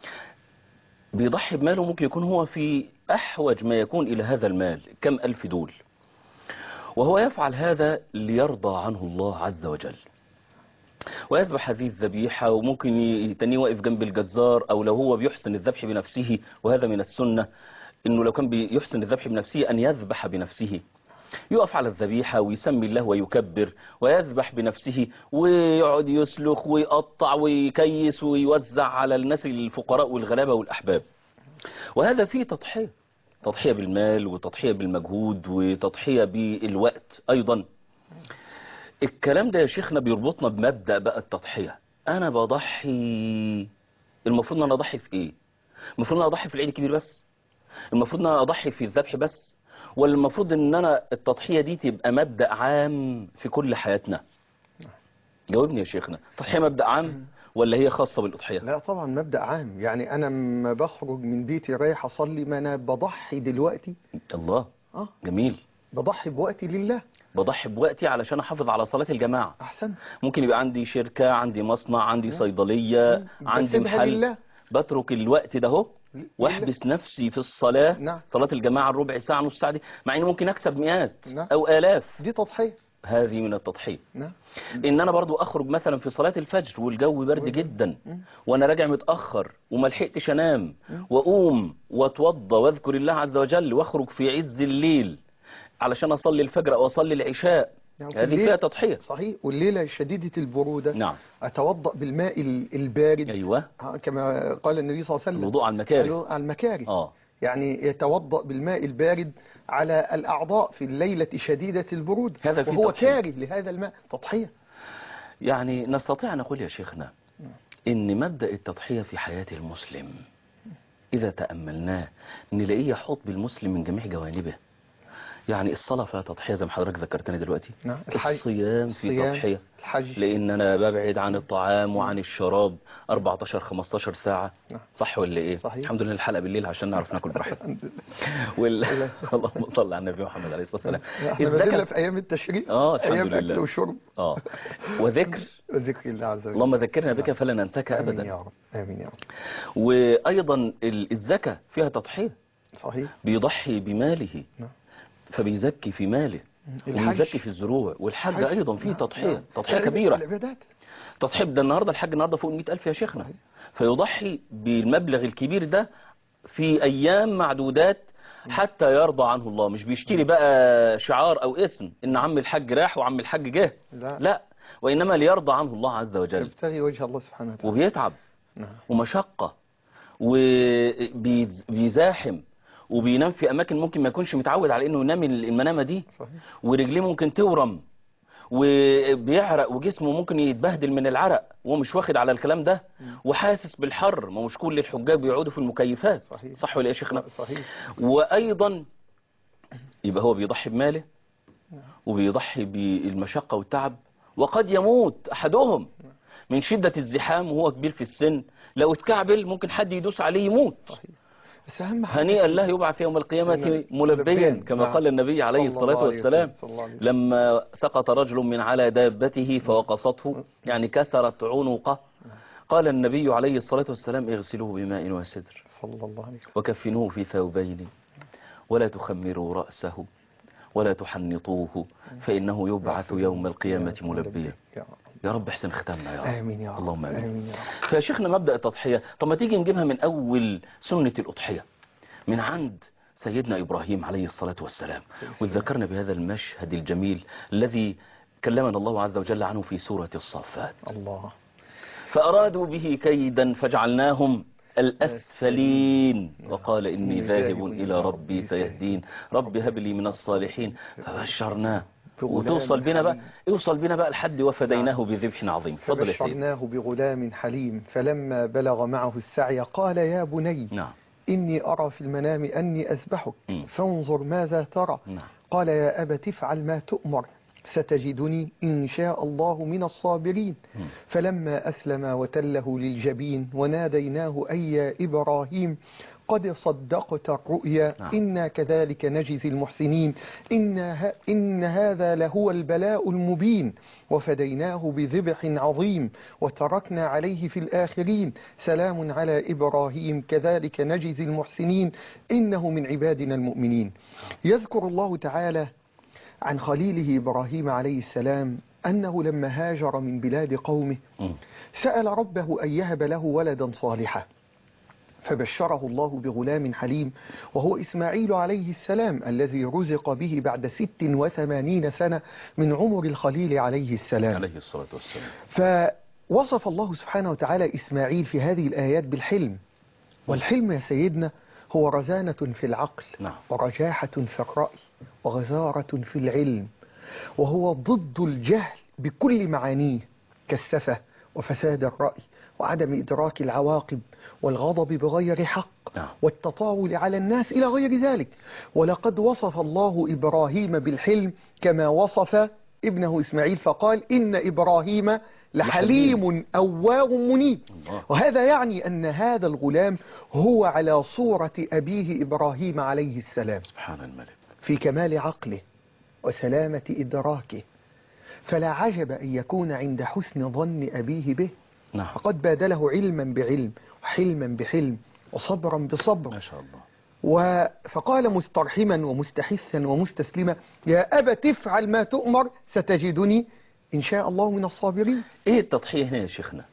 بيضحي بماله، ممكن يكون هو في أحوج ما يكون إلى هذا المال، كم ألف دول، وهو يفعل هذا ليرضى عنه الله عز وجل. ويذبح هذه الذبيحة، وممكن يتنيه واقف جنب الجزار، أو لو هو بيحسن الذبح بنفسه، وهذا من السنة إنه لو كان بيحسن الذبح بنفسه أن يذبح بنفسه، يقف على الذبيحة ويسمي الله ويكبر ويذبح بنفسه، ويقعد يسلخ ويقطع ويكيس ويوزع على الناس الفقراء والغلابة والأحباب. وهذا فيه تضحية، تضحية بالمال وتضحية بالمجهود وتضحية بالوقت أيضا. الكلام ده يا شيخنا بيربطنا بمبدأ بقى التضحية. أنا بضحي، المفروض أن أنا أضحي في إيه؟ المفروض أن أنا أضحي في العيد الكبير بس؟ المفروض أن أنا أضحي في الذبح بس؟ ولا المفروض أن أنا التضحية دي تبقى مبدأ عام في كل حياتنا؟ جاوبني يا شيخنا، التضحية مبدأ عام ولا هي خاصة بالأضحية؟
لا طبعا مبدأ عام. يعني أنا لما بخرج من بيتي رايح أصلي، ما أنا بضحي دلوقتي.
الله، جميل.
بضحي بوقتي لله،
بضحي بوقتي علشان أحافظ على صلاة الجماعة.
أحسن.
ممكن يبقى عندي شركة، عندي مصنع، عندي صيدلية، عندي
بسيبها
محل،
لله.
بترك الوقت ده اهو واحبس نفسي في الصلاة.
نعم.
صلاة الجماعة الربع ساعة نص ساعة دي، مع اني ممكن اكسب مئات
نعم.
او الاف.
دي تضحية.
هذه من التضحية.
نعم.
ان انا برضو اخرج مثلا في صلاة الفجر والجو برد جدا، وانا راجع متأخر وما لحقتش انام، واقوم واتوضى واذكر الله عز وجل واخرج في عز الليل علشان اصلي الفجر او اصلي العشاء. هذه فيها تضحية.
صحيح. والليلة شديدة البرودة،
نعم،
أتوضأ بالماء البارد.
ايوه،
كما قال النبي صلى الله عليه وسلم،
الوضوء على المكاره.
على المكاره. يعني يتوضأ بالماء البارد على الأعضاء في الليلة شديدة البرود،
هذا
وهو
تضحية.
كاره لهذا الماء. تضحية.
يعني نستطيع أن نقول يا شيخنا إن مبدأ التضحية في حياة المسلم إذا تأملناه نلاقيه يحوط بالمسلم من جميع جوانبه. يعني الصلاة فيها تضحية زي ما حضرتك ذكرتني دلوقتي.
نعم.
الصيام فيه تضحية،
الحج،
لأن أنا ببعد عن الطعام وعن الشراب 14-15 ساعة.
نعم.
صح ولا إيه؟
صحيح.
الحمد لله الحلقة بالليل عشان نعرف ناكل براحتنا. اللهم صل على النبي محمد عليه الصلاة والسلام.
احنا ما زلنا في أيام التشريق،
الحمد
أيام
لله.
أكل وشرب.
وذكر
وذكر الله عز وجل.
اللهم ذكرنا بك فلا ننساك أبدا.
آمين يا رب. آمين يا رب.
وأيضا الزكاة فيها تضحية.
صحيح.
بيضحي بماله،
نعم.
فبيزكي في ماله، ويزكي في الزروع، والحج أيضا فيه تضحية. تضحية كبيرة.
العبادات.
تضحية ده النهاردة الحج النهاردة فوق 100,000 يا شيخنا. فيضحي بالمبلغ الكبير ده في أيام معدودات حتى يرضى عنه الله. مش بيشتري بقى شعار أو اسم إن عم الحج راح وعم الحج جه، لا، وإنما ليرضى عنه الله عز وجل.
يبتغي وجه الله سبحانه وتعالى.
وبيتعب.
نعم.
ومشقة، وبيزاحم، وبينام في أماكن ممكن ما يكونش متعود على إنه ينام المنامة دي.
صحيح.
ورجليه ممكن تورم، وبيعرق، وجسمه ممكن يتبهدل من العرق وهو مش واخد على الكلام ده، وحاسس بالحر. ما مش كل الحجاج بيقعدوا في المكيفات.
صحيح.
صح ولا يا شيخنا؟
صحيح.
وأيضا يبقى هو بيضحي بماله وبيضحي بالمشقة والتعب، وقد يموت أحدهم من شدة الزحام وهو كبير في السن. لو اتكعبل ممكن حد يدوس عليه يموت.
صحيح. بس أهم حاجة
هنيئا له يبعث يوم القيامة ملبيا كما قال النبي عليه الصلاة والسلام لما سقط رجل من على دابته فوقصته، يعني كسرت عنقه، قال النبي عليه الصلاة والسلام اغسلوه بماء وسدر
صلى الله عليه وسلم
وكفنوه في ثوبين ولا تخمروا رأسه ولا تحنطوه فإنه يبعث يوم القيامة ملبيا. يا رب احسن ختامنا يا رب.
آمين يا رب.
اللهم آمين.
آمين يا رب.
فشيخنا مبدأ التضحية، طب ما تيجي نجيبها من أول سنة الأضحية، من عند سيدنا إبراهيم عليه الصلاة والسلام، وذكرنا بهذا المشهد الجميل الذي كلمنا الله عز وجل عنه في سورة الصافات.
الله.
فأرادوا به كيدا فجعلناهم الأسفلين وقال إني ذاهب إلى ربي سيهدين رب هب لي من الصالحين فبشرناه. وتوصل بنا بقى، يوصل بنا بقى لحد وفديناه بذبح عظيم. فضل يا سيدي.
فبشرناه بغلام حليم فلما بلغ معه السعي قال يا بني
نعم.
إني أرى في المنام أني أذبحك فانظر ماذا ترى.
نعم.
قال يا أبت افعل ما تؤمر ستجدني إن شاء الله من الصابرين. فلما أسلم وتله للجبين وناديناه أي يا إبراهيم قد صدقت الرؤيا إنا كذلك نجزي المحسنين إن هذا لهو البلاء المبين وفديناه بذبح عظيم وتركنا عليه في الآخرين سلام على إبراهيم كذلك نجزي المحسنين إنه من عبادنا المؤمنين. يذكر الله تعالى عن خليله إبراهيم عليه السلام أنه لما هاجر من بلاد قومه سأل ربه أن يهب له ولدا صالحا فبشره الله بغلام حليم وهو إسماعيل عليه السلام الذي رزق به بعد 86 سنة من عمر الخليل عليه السلام
عليه الصلاة والسلام.
فوصف الله سبحانه وتعالى إسماعيل في هذه الآيات بالحلم. والحلم يا سيدنا هو رزانة في العقل ورجاحة في الرأي وغزارة في العلم، وهو ضد الجهل بكل معانيه كالسفة وفساد الرأي وعدم إدراك العواقب والغضب بغير حق والتطاول على الناس إلى غير ذلك. ولقد وصف الله إبراهيم بالحلم كما وصف ابنه إسماعيل فقال إن إبراهيم لحليم أواه منيب. وهذا يعني أن هذا الغلام هو على صورة أبيه إبراهيم عليه السلام
سبحان الملك
في كمال عقله وسلامة إدراكه، فلا عجب أن يكون عند حسن ظن أبيه به. فقد بادله علما بعلم وحلما بحلم وصبرا بصبر
ما شاء الله.
فقال مسترحما ومستحثا ومستسلما يا أبت افعل ما تؤمر ستجدني إن شاء الله من الصابرين.
إيه التضحية هنا يا شيخنا؟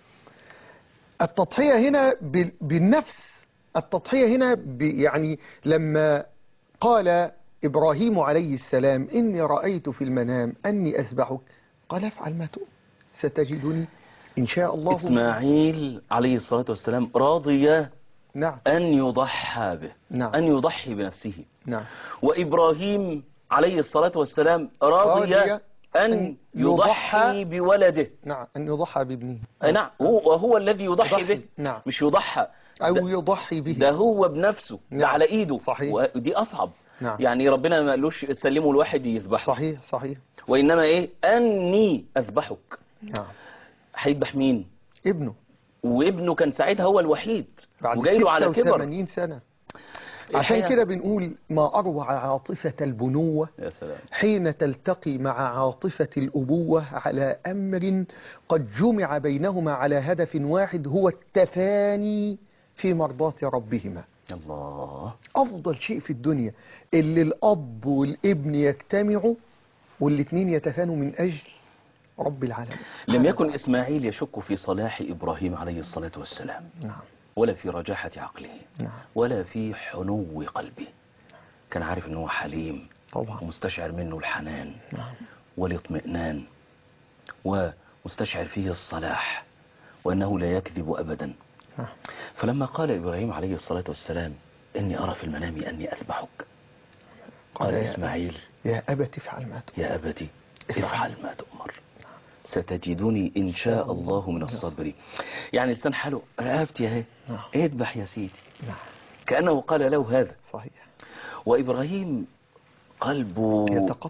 التضحية هنا بالنفس. التضحية هنا يعني لما قال إبراهيم عليه السلام إني رأيت في المنام أني أذبحك قال افعل ما تؤمر ستجدني إن شاء الله.
إسماعيل عليه الصلاة والسلام راضي أن يضحى به أن يضحي بنفسه. وإبراهيم عليه الصلاة والسلام راضي أن يضحي بولده.
أن يضحى بابنه.
وهو الذي يضحي به مش يضحى
أو يضحي به،
ده هو بنفسه ده على إيده.
صحيح.
ودي أصعب. يعني ربنا ما قالوش سلموا الواحد يذبحه.
صحيح.
وإنما إيه أني أذبحك. هيذبح مين؟
ابنه.
وابنه كان ساعتها هو الوحيد وجاي له على كبر
86 سنة. عشان كده بنقول ما أروع عاطفة البنوة
يا سلام.
حين تلتقي مع عاطفة الأبوة على أمر قد جمع بينهما على هدف واحد هو التفاني في مرضاة ربهما.
الله.
أفضل شيء في الدنيا اللي الأب والابن يجتمعوا والاثنين يتفانوا من أجل رب العالمين.
لم يكن إسماعيل يشك في صلاح إبراهيم عليه الصلاة والسلام ولا في رجاحة عقله ولا في حنو قلبه. كان عارف أنه حليم
طبعا
ومستشعر منه الحنان والاطمئنان ومستشعر فيه الصلاح وأنه لا يكذب أبدا. فلما قال إبراهيم عليه الصلاة والسلام إني أرى في المنام أني أذبحك قال إسماعيل
يا أبت افعل ما تؤمر.
يا أبت افعل ما تؤمر ستجدني إن شاء الله من الصابرين. يعني لسان حاله رقبتي اهي اذبح يا سيدي. كأنه قال له هذا.
صحيح.
وإبراهيم قلبه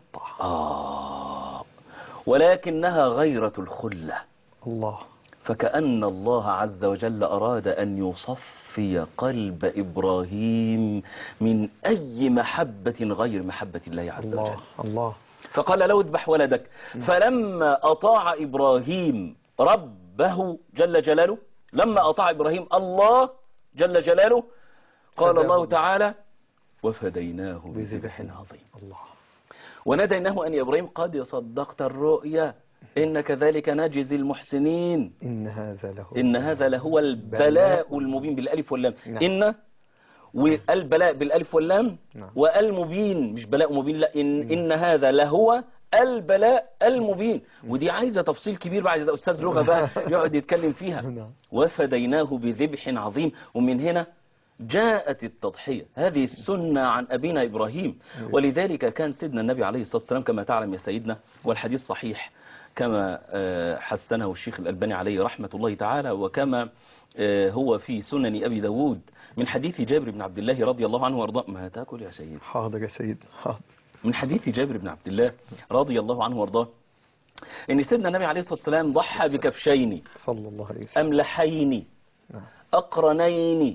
يتقطع.
ولكنها غيرة الخلة.
الله.
فكأن الله عز وجل أراد أن يصفي قلب إبراهيم من أي محبة غير محبة الله عز وجل.
الله.
فقال له اذبح ولدك. فلما أطاع إبراهيم ربه جل جلاله، لما أطاع إبراهيم الله جل جلاله، قال الله تعالى وفديناه بذبح عظيم.
الله.
وناديناه أن إبراهيم قد صدقت الرؤيا إن كذلك نجزي المحسنين.
إن هذا لهو
البلاء المبين بالألف واللام. إن والبلاء بالالف واللام،
نعم.
والمبين مش بلاء مبين، لا، إن هذا لهو البلاء المبين. ودي عايزة تفصيل كبير بقى، عايزة أستاذ لغة بقى يقعد يتكلم فيها.
نعم.
وفديناه بذبح عظيم. ومن هنا جاءت التضحية، هذه السنة عن أبينا إبراهيم. ولذلك كان سيدنا النبي عليه الصلاة والسلام كما تعلم يا سيدنا، والحديث صحيح كما حسنه الشيخ الألباني عليه رحمة الله تعالى، وكما هو في سنن أبي داود من حديث جابر بن عبد الله رضي الله عنه وارضاه. ما تاكل يا سيد؟
حاضر يا سيد، حاضر.
من حديث جابر بن عبد الله رضي الله عنه وارضاه ان سيدنا النبي عليه الصلاة والسلام ضحى بكبشين
صلى الله عليه وسلم
املحين
نعم.
اقرنين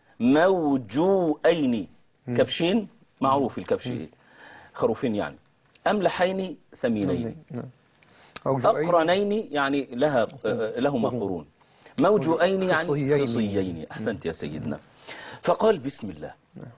موجوئين. كبشين معروف الكبش ايه، خروفين يعني. املحين سمينين.
نعم.
اقرنين يعني لهما قرون. موجوئين يعني
خصيين.
خصيين. احسنت يا سيدنا. فقال بسم الله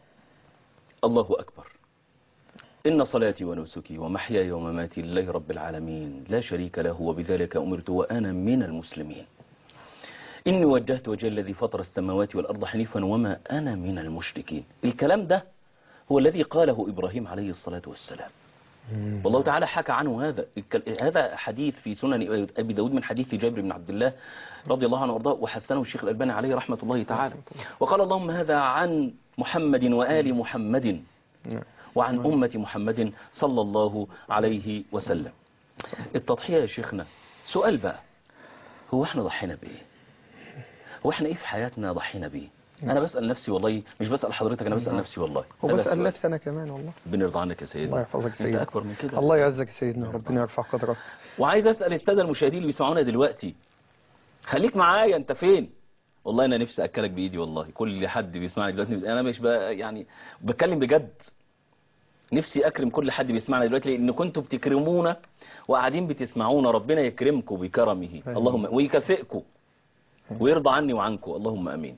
الله اكبر، إن صلاتي ونسكي ومحياي ومماتي لله رب العالمين لا شريك له وبذلك أمرت وأنا من المسلمين. إني وجهت وجه الذي فطر السماوات والأرض حنيفا وما أنا من المشركين. الكلام ده هو الذي قاله إبراهيم عليه الصلاة والسلام. والله تعالى حكى عنه هذا حديث في سنن أبي داود من حديث جابر بن عبد الله رضي الله عنه وارضاه، وحسنه الشيخ الألباني عليه رحمة الله تعالى. وقال اللهم هذا عن محمد وآل محمد وعن أمة محمد صلى الله عليه وسلم. التضحية يا شيخنا سؤال بقى، هو احنا ضحينا بإيه؟ هو احنا ايه في حياتنا ضحينا بإيه؟ أنا بسأل نفسي والله، مش بسأل حضرتك، أنا بسأل نفسي والله.
وبسأل نفسي أنا كمان والله.
بنرضى عنك يا سيدنا.
الله يحفظك يا سيدنا.
أنت أكبر من كده.
الله يعزك يا سيدنا، ربنا يرفع قدرك.
وعايز أسأل السادة المشاهدين اللي بيسمعونا دلوقتي، خليك معايا، أنت فين؟ والله أنا نفسي أكلك بإيدي والله. كل حد بيسمعني دلوقتي أنا مش يعني بتكلم بجد، نفسي أكرم كل حد بيسمعنا دلوقتي، لأن كنتوا بتكرمونا وقاعدين بتسمعونا. ربنا يكرمكم بكرمه اللهم، ويكافئكم ويرضى عني وعنكم اللهم أمين.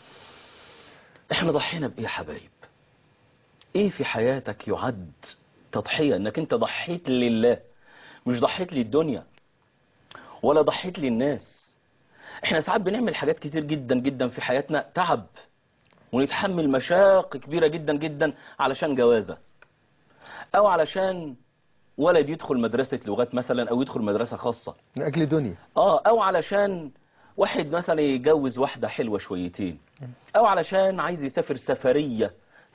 احنا ضحينا بإيه يا حبايب؟ ايه في حياتك يعد تضحية؟ انك انت ضحيت لله، مش ضحيت للدنيا ولا ضحيت للناس. احنا ساعات بنعمل حاجات كتير جدا جدا في حياتنا تعب، ونتحمل مشاق كبيرة جدا جدا علشان جوازة، او علشان ولد يدخل مدرسة لغات مثلا، او يدخل مدرسة خاصة
من أجل دنيا.
او علشان واحد مثلا يجوز واحدة حلوة شويتين، او علشان عايز يسافر سفرية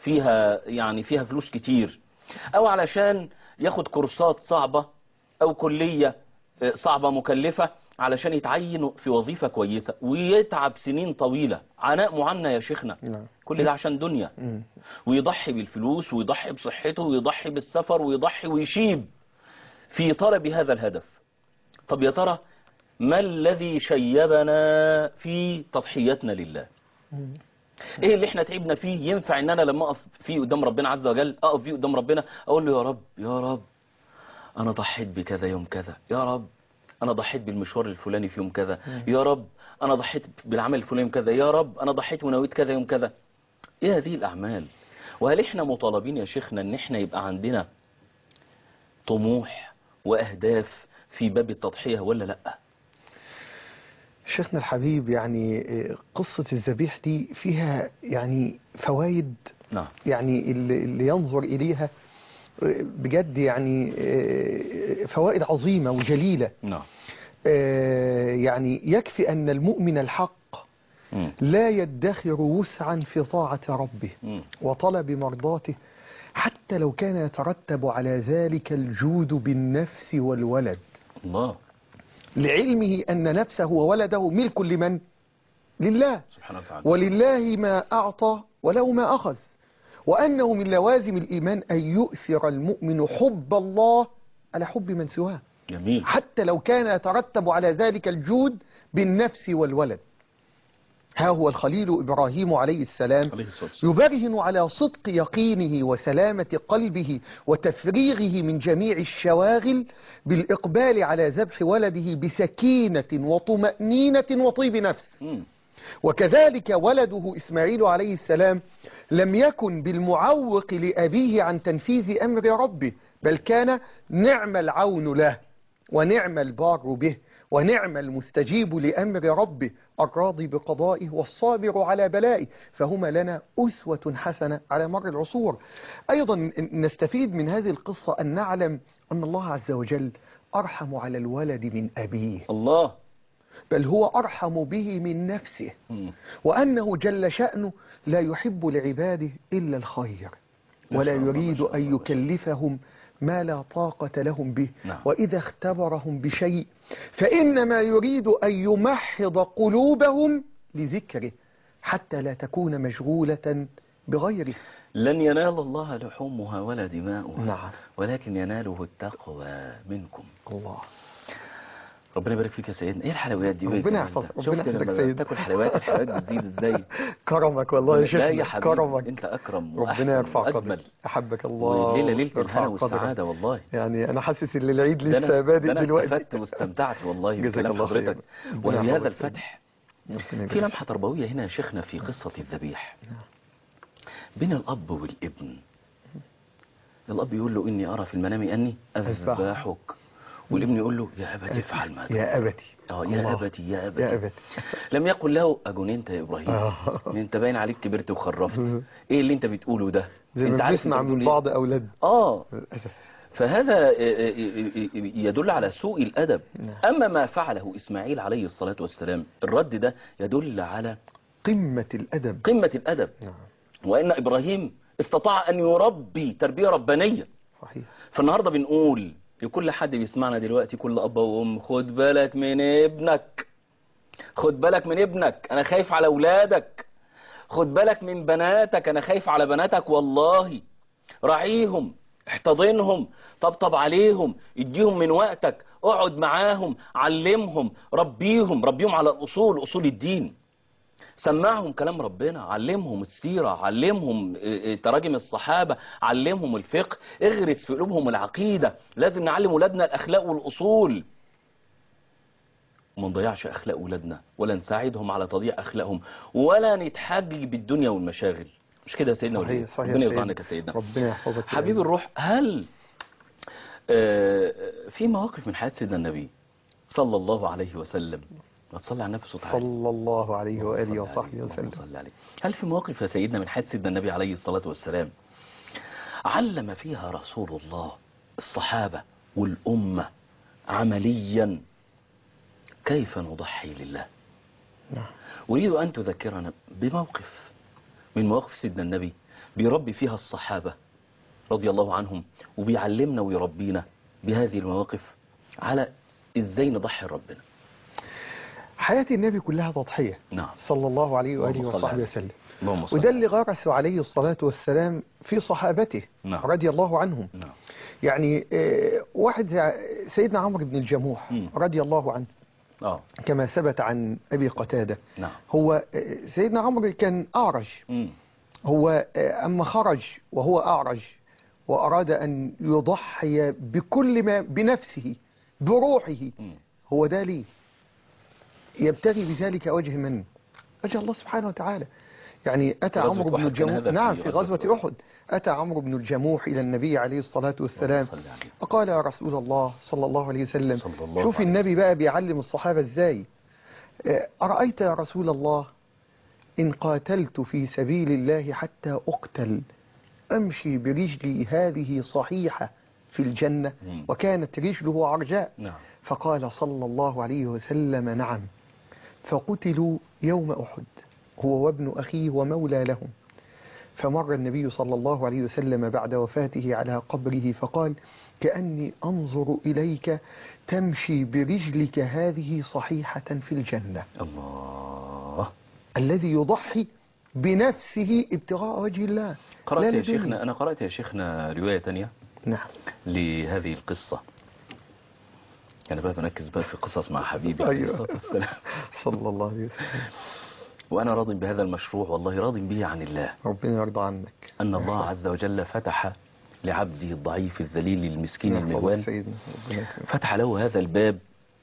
فيها فلوس كتير، او علشان ياخد كورسات صعبة او كلية صعبة مكلفة علشان يتعين في وظيفة كويسة، ويتعب سنين طويلة، عناء معنا يا شيخنا. كل ده عشان دنيا، ويضحي بالفلوس ويضحي بصحته ويضحي بالسفر ويضحي ويشيب في طلب هذا الهدف. طب يا ترى ما الذي شيبنا في تضحيتنا لله؟ ايه اللي احنا تعبنا فيه ينفع ان انا لما اقف فيه قدام ربنا عز وجل، اقف فيه قدام ربنا اقول له يا رب يا رب انا ضحيت بكذا يوم كذا، يا رب انا ضحيت بالمشوار الفلاني في يوم كذا، يا رب انا ضحيت بالعمل الفلاني يوم كذا، يا رب انا ضحيت ونويت كذا يوم كذا. ايه هذه الاعمال؟ وهل احنا مطالبين يا شيخنا ان احنا يبقى عندنا طموح واهداف في باب التضحية ولا لا؟
شيخنا الحبيب، يعني قصة الذبيح دي فيها يعني فوائد.
نعم.
يعني اللي ينظر إليها بجد يعني فوائد عظيمة وجليلة.
نعم.
يعني يكفي أن المؤمن الحق لا يدخر وسعا في طاعة ربه وطلب مرضاته، حتى لو كان يترتب على ذلك الجود بالنفس والولد.
الله.
لعلمه أن نفسه وولده ملك لمن؟ لله
سبحانه وتعالى.
ولله ما أعطى وله ما أخذ، وأنه من لوازم الإيمان أن يؤثر المؤمن حب الله على حب من سواه.
جميل.
حتى لو كان يترتب على ذلك الجود بالنفس والولد. ها هو الخليل إبراهيم عليه السلام يبرهن على صدق يقينه وسلامة قلبه وتفريغه من جميع الشواغل بالإقبال على ذبح ولده بسكينة وطمأنينة وطيب نفس. وكذلك ولده إسماعيل عليه السلام لم يكن بالمعوق لأبيه عن تنفيذ أمر ربه، بل كان نعم العون له ونعم البار به ونعم المستجيب لأمر ربه الراضي بقضائه والصابر على بلائه، فهما لنا أسوة حسنة على مر العصور. أيضا نستفيد من هذه القصة أن نعلم أن الله عز وجل أرحم على الولد من أبيه،
الله.
بل هو أرحم به من نفسه،
مم.
وأنه جل شأنه لا يحب لعباده إلا الخير،
ما
ولا
شاء الله، ما
يريد
شاء
أن
الله.
يكلفهم ما لا طاقة لهم به.
نعم.
وإذا اختبرهم بشيء فإنما يريد أن يمحض قلوبهم لذكره حتى لا تكون مشغولة بغيره.
لن ينال الله لحومها ولا دماؤها،
نعم.
ولكن يناله التقوى منكم.
الله.
ربنا يبارك فيك يا سيدنا. ايه الحلويات دي؟
ربنا يحفظك، ربنا يحفظك سيدنا.
تاكل حلويات، الحلويات بتزيد ازاي؟
كرمك والله يا
لا
شيخنا،
يا حبيبي،
كرمك.
انت اكرم
ربنا
واحسن
يرفع
واجمل.
قدرك، احبك الله.
والليله ليله
ويرفع
الهنا
قدرك.
والسعاده والله.
يعني انا حاسس ان العيد
ده
لسه بادئ
انا
دلوقتي.
استفدت واستمتعت والله
جزاك
بكلام
الله خير.
حضرتك.
ربنا
وبهذا
يحفظك
الفتح
ربنا
في
يبارك.
لمحه تربويه هنا يا شيخنا في قصه الذبيح بين الاب والابن. الاب يقول له اني ارى في المنام اني اذبحك، والابن يقول له يا ابتي افعل ما
يا أبتي.
يا
الله.
ابتي يا ابتي.
يا أبتي.
لم يقل له اجننت يا ابراهيم، انت باين عليك كبرت وخرفت، ايه اللي انت بتقوله ده؟
زي
انت
ما
عارف
بنسمع
انت بتقول
من
إيه؟
بعض أولاد للأسف.
فهذا يدل على سوء الادب. اما ما فعله اسماعيل عليه الصلاه والسلام، الرد ده يدل على
قمة الأدب.
قمه الادب.
نعم.
وان ابراهيم استطاع ان يربي تربيه ربانيه.
صحيح.
فالنهارده بنقول لكل حد بيسمعنا دلوقتي، كل اب وام، خد بالك من ابنك، خد بالك من ابنك، انا خايف على اولادك. خد بالك من بناتك، انا خايف على بناتك والله. راعيهم، احتضنهم، طبطب عليهم، اديهم من وقتك، اقعد معاهم، علمهم، ربيهم على الاصول، اصول الدين. سمعهم كلام ربنا، علمهم السيرة، علمهم تراجم الصحابة، علمهم الفقه، اغرس في قلوبهم العقيدة. لازم نعلم ولادنا الأخلاق والأصول، وما نضيعش أخلاق ولادنا، ولا نساعدهم على تضييع أخلاقهم، ولا نتحجج بالدنيا والمشاغل. مش كده يا سيدنا؟
صحيح. صحيح.
ربنا يرضى عنك يا سيدنا.
ربنا يحفظك
حبيب الروح، هل في مواقف من حياة سيدنا النبي صلى الله عليه وسلم، ما تصلي على النبي صوت عالي،
صلى الله عليه وآله وصحبه
اللهم
وسلم.
صل عليه. هل في مواقف يا سيدنا من حياة سيدنا النبي عليه الصلاة والسلام علم فيها رسول الله الصحابة والأمة عمليا كيف نضحي لله؟
نعم.
أريد أن تذكرنا بموقف من مواقف سيدنا النبي بيربي فيها الصحابة رضي الله عنهم، وبيعلمنا ويربينا بهذه المواقف على إزاي نضحي لربنا.
حياة النبي كلها تضحية.
نعم.
صلى الله عليه وآله
اللهم صل
وصحبه
عليه.
وسلم.
اللهم صل
وده
عليه.
اللي غرس عليه الصلاة والسلام في صحابته.
نعم.
رضي الله عنهم.
نعم.
يعني واحد سيدنا عمرو بن الجموح رضي الله عنه، كما ثبت عن أبي قتادة.
نعم.
هو سيدنا عمرو كان أعرج. هو أما خرج وهو أعرج وأراد أن يضحي بكل ما بنفسه بروحه، هو ده ليه؟ يبتغي بذلك وجه من؟ وجه الله سبحانه وتعالى. يعني أتى عمرو بن الجموح، نعم، في غزوة أحد، أتى عمرو بن الجموح إلى النبي عليه الصلاة والسلام فقال يا رسول الله صلى الله عليه وسلم، شوف النبي بقى بيعلم الصحابة إزاي. أرأيت يا رسول الله إن قاتلت في سبيل الله حتى أقتل أمشي برجلي هذه صحيحة في الجنة؟ وكانت رجله عرجاء. فقال صلى الله عليه وسلم نعم. فقتلوا يوم أحد هو وابن أخيه ومولى لهم. فمر النبي صلى الله عليه وسلم بعد وفاته على قبره فقال كأني أنظر إليك تمشي برجلك هذه صحيحة في الجنة.
الله.
الذي يضحي بنفسه ابتغاء وجه الله.
قرأت يا شيخنا، أنا قرأت يا شيخنا رواية تانية
نعم
لهذه القصة. يعني بقى بنركز بقى في قصص مع حبيبي
أيوة.
عليه الصلاة والسلام
صلى الله عليه وسلم.
وأنا راض بهذا المشروع والله، راض به عن الله.
ربنا يرضى عنك.
أن الله عز وجل فتح لعبده الضعيف الذليل المسكين المهوان، فتح له هذا الباب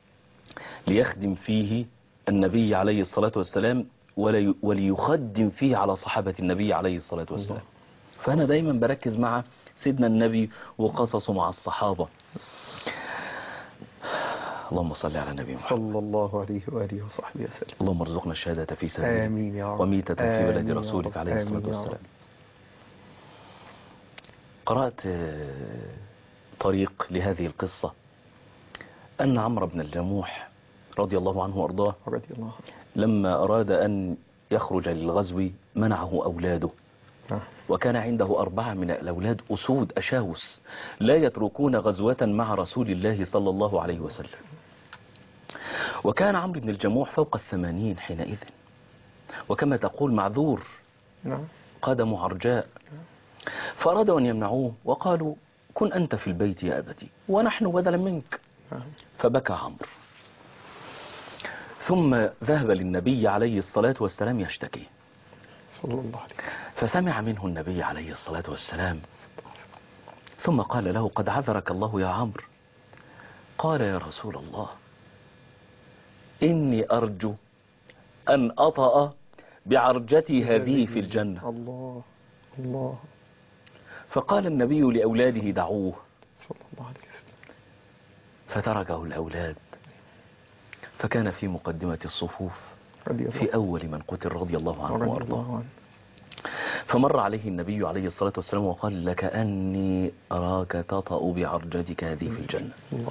ليخدم فيه النبي عليه الصلاة والسلام وليخدم فيه على صحابة النبي عليه الصلاة والسلام. فأنا دايما بركز مع سيدنا النبي وقصصه مع الصحابة. اللهم صل على النبي محمد.
صلى الله عليه وآله وصحبه وسلم.
اللهم ارزقنا الشهادة في سبيلك
آمين يا رب.
وميتة في
آمين
بلد
يا
رسولك
رب.
عليه
آمين
الصلاة
يا
والسلام.
رب.
قرأت طريق لهذه القصة أن عمرو بن الجموح رضي الله عنه وأرضاه
رضي الله عنه.
لما أراد أن يخرج للغزو منعه أولاده، وكان عنده 4 من الأولاد أسود أشاوس لا يتركون غزوة مع رسول الله صلى الله عليه وسلم. وكان عمرو بن الجموح فوق 80 حينئذ، وكما تقول معذور قدمه عرجاء. فأرادوا أن يمنعوه وقالوا كن أنت في البيت يا أبتي ونحن بدلا منك. فبكى عمرو، ثم ذهب للنبي عليه الصلاة والسلام يشتكي،
صلى الله عليه وسلم.
فسمع منه النبي عليه الصلاة والسلام، ثم قال له قد عذرك الله يا عمرو. قال يا رسول الله إني أرجو أن أطأ بعرجتي هذه في الجنة.
الله الله.
فقال النبي لأولاده دعوه،
صلى الله عليه وسلم.
فتركه الأولاد، فكان في مقدمة الصفوف في أول من قتل رضي الله عنه وأرضاه. فمر عليه النبي عليه الصلاة والسلام وقال لك أني أراك تطأ بعرجتك هذه في الجنة.
الله.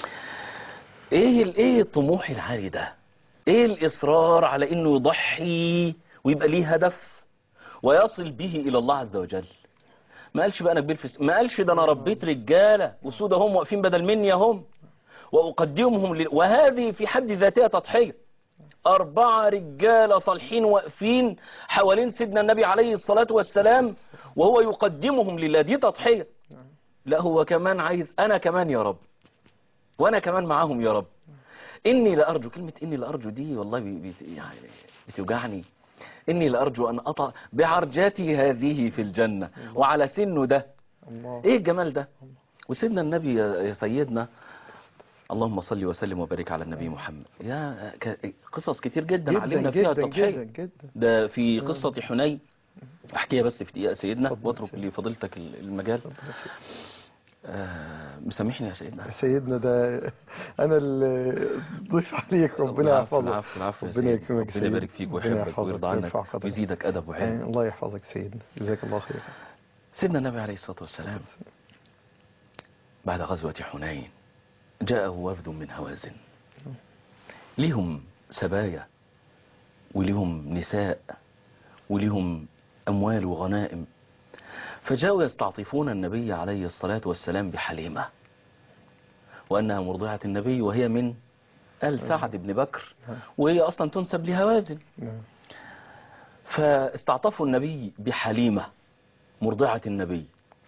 ايه الطموح العالي ده؟ ايه الإصرار على انه يضحي ويبقى ليه هدف ويصل به إلى الله عز وجل؟ ما قالش بقى انا كبير ما قالش ده انا ربيت رجالة وسودة هم واقفين بدل مني هم وأقدمهم وهذه في حد ذاتها تضحية. 4 رجالة صالحين واقفين حوالين سيدنا النبي عليه الصلاة والسلام وهو يقدمهم لله، دي تضحية. لا هو كمان عايز أنا كمان يا رب وأنا كمان معاهم يا رب. إني لأرجو، كلمة إني لأرجو دي والله يعني بتوجعني. إني لأرجو أن أطأ بعرجتي هذه في الجنة وعلى سنه ده. إيه الجمال ده؟ وسيدنا النبي يا سيدنا اللهم صل وسلم وبارك على النبي محمد. يا قصص كتير جدا علمنا فيها التضحية. ده في قصة حنين احكيها بس في دقيقة سيدنا واترك لفضيلتك المجال. مسامحني يا سيدنا.
سيدنا ده انا اللي ضيف عليك. ربنا يحفظك.
العفو
ربنا يكرمك.
ربنا يبارك فيك ويحبك ويرضى عنك ويزيدك أدب وعلم.
الله يحفظك سيدنا، جزاك الله خير.
سيدنا النبي عليه الصلاة والسلام بعد غزوة حنين جاءه وفد من هوازن، لهم سبايا ولهم نساء ولهم أموال وغنائم، فجاءوا يستعطفون النبي عليه الصلاة والسلام بحليمة وأنها مرضعة النبي وهي من آل سعد بن بكر وهي أصلا تنسب لهوازن. فاستعطفوا النبي بحليمة مرضعة النبي،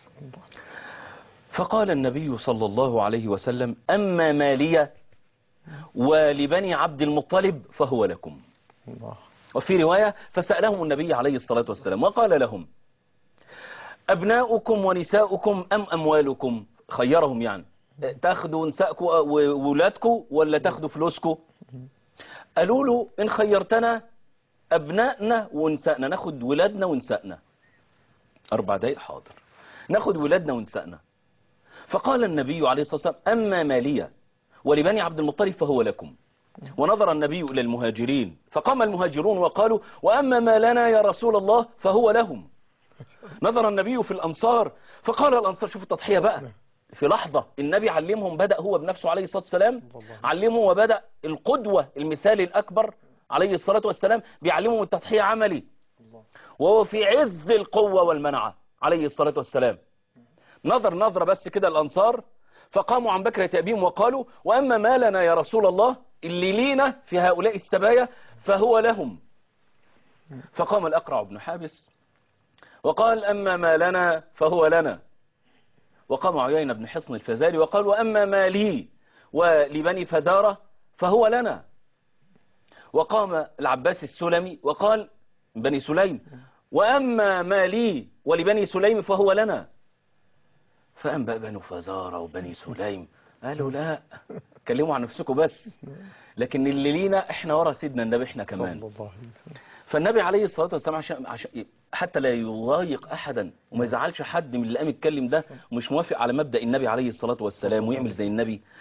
فقال النبي صلى الله عليه وسلم أما مالية ولبني عبد المطلب فهو لكم. وفي رواية فسألهم النبي عليه الصلاة والسلام وقال لهم أبناؤكم ونساؤكم أم أموالكم؟ خيرهم يعني تاخدوا نساءكم وولادكم ولا تاخدوا فلوسكم؟ قالوا له إن خيرتنا أبنائنا ونسائنا، ناخد ولادنا ونسائنا. 4 دقائق حاضر، ناخد ولادنا ونسائنا. فقال النبي عليه الصلاة والسلام أما مالية ولبني عبد المطلب فهو لكم. ونظر النبي إلى المهاجرين فقام المهاجرون وقالوا وأما ما لنا يا رسول الله فهو لهم. نظر النبي في الأنصار فقال الأنصار، شوفوا التضحية بقى في لحظة النبي علمهم، بدأ هو بنفسه عليه الصلاة والسلام علمهم، وبدأ القدوة المثال الأكبر عليه الصلاة والسلام بيعلمهم التضحية عملي وهو في عز القوة والمنعة عليه الصلاة والسلام. نظرة بس كده الأنصار فقاموا عن بكرة أبيهم وقالوا وأما ما لنا يا رسول الله اللي لينا في هؤلاء السبايا فهو لهم. فقام الأقرع بن حابس وقال أما ما لنا فهو لنا. وقام عيينة بن حصن الفزاري وقال وأما ما لي ولبني فزارة فهو لنا. وقام العباس السلمي وقال بني سليم وأما ما لي ولبني سليم فهو لنا. فأنبأ بنو فزارة وبني سليم قالوا لا كلموا عن نفسكم بس، لكن اللي لينا احنا ورا سيدنا النبي احنا كمان. فالنبي عليه الصلاة والسلام عشان حتى لا يضايق أحدا وما يزعلش حد من اللي قام يتكلم ده ومش موافق على مبدأ النبي عليه الصلاة والسلام ويعمل زي النبي،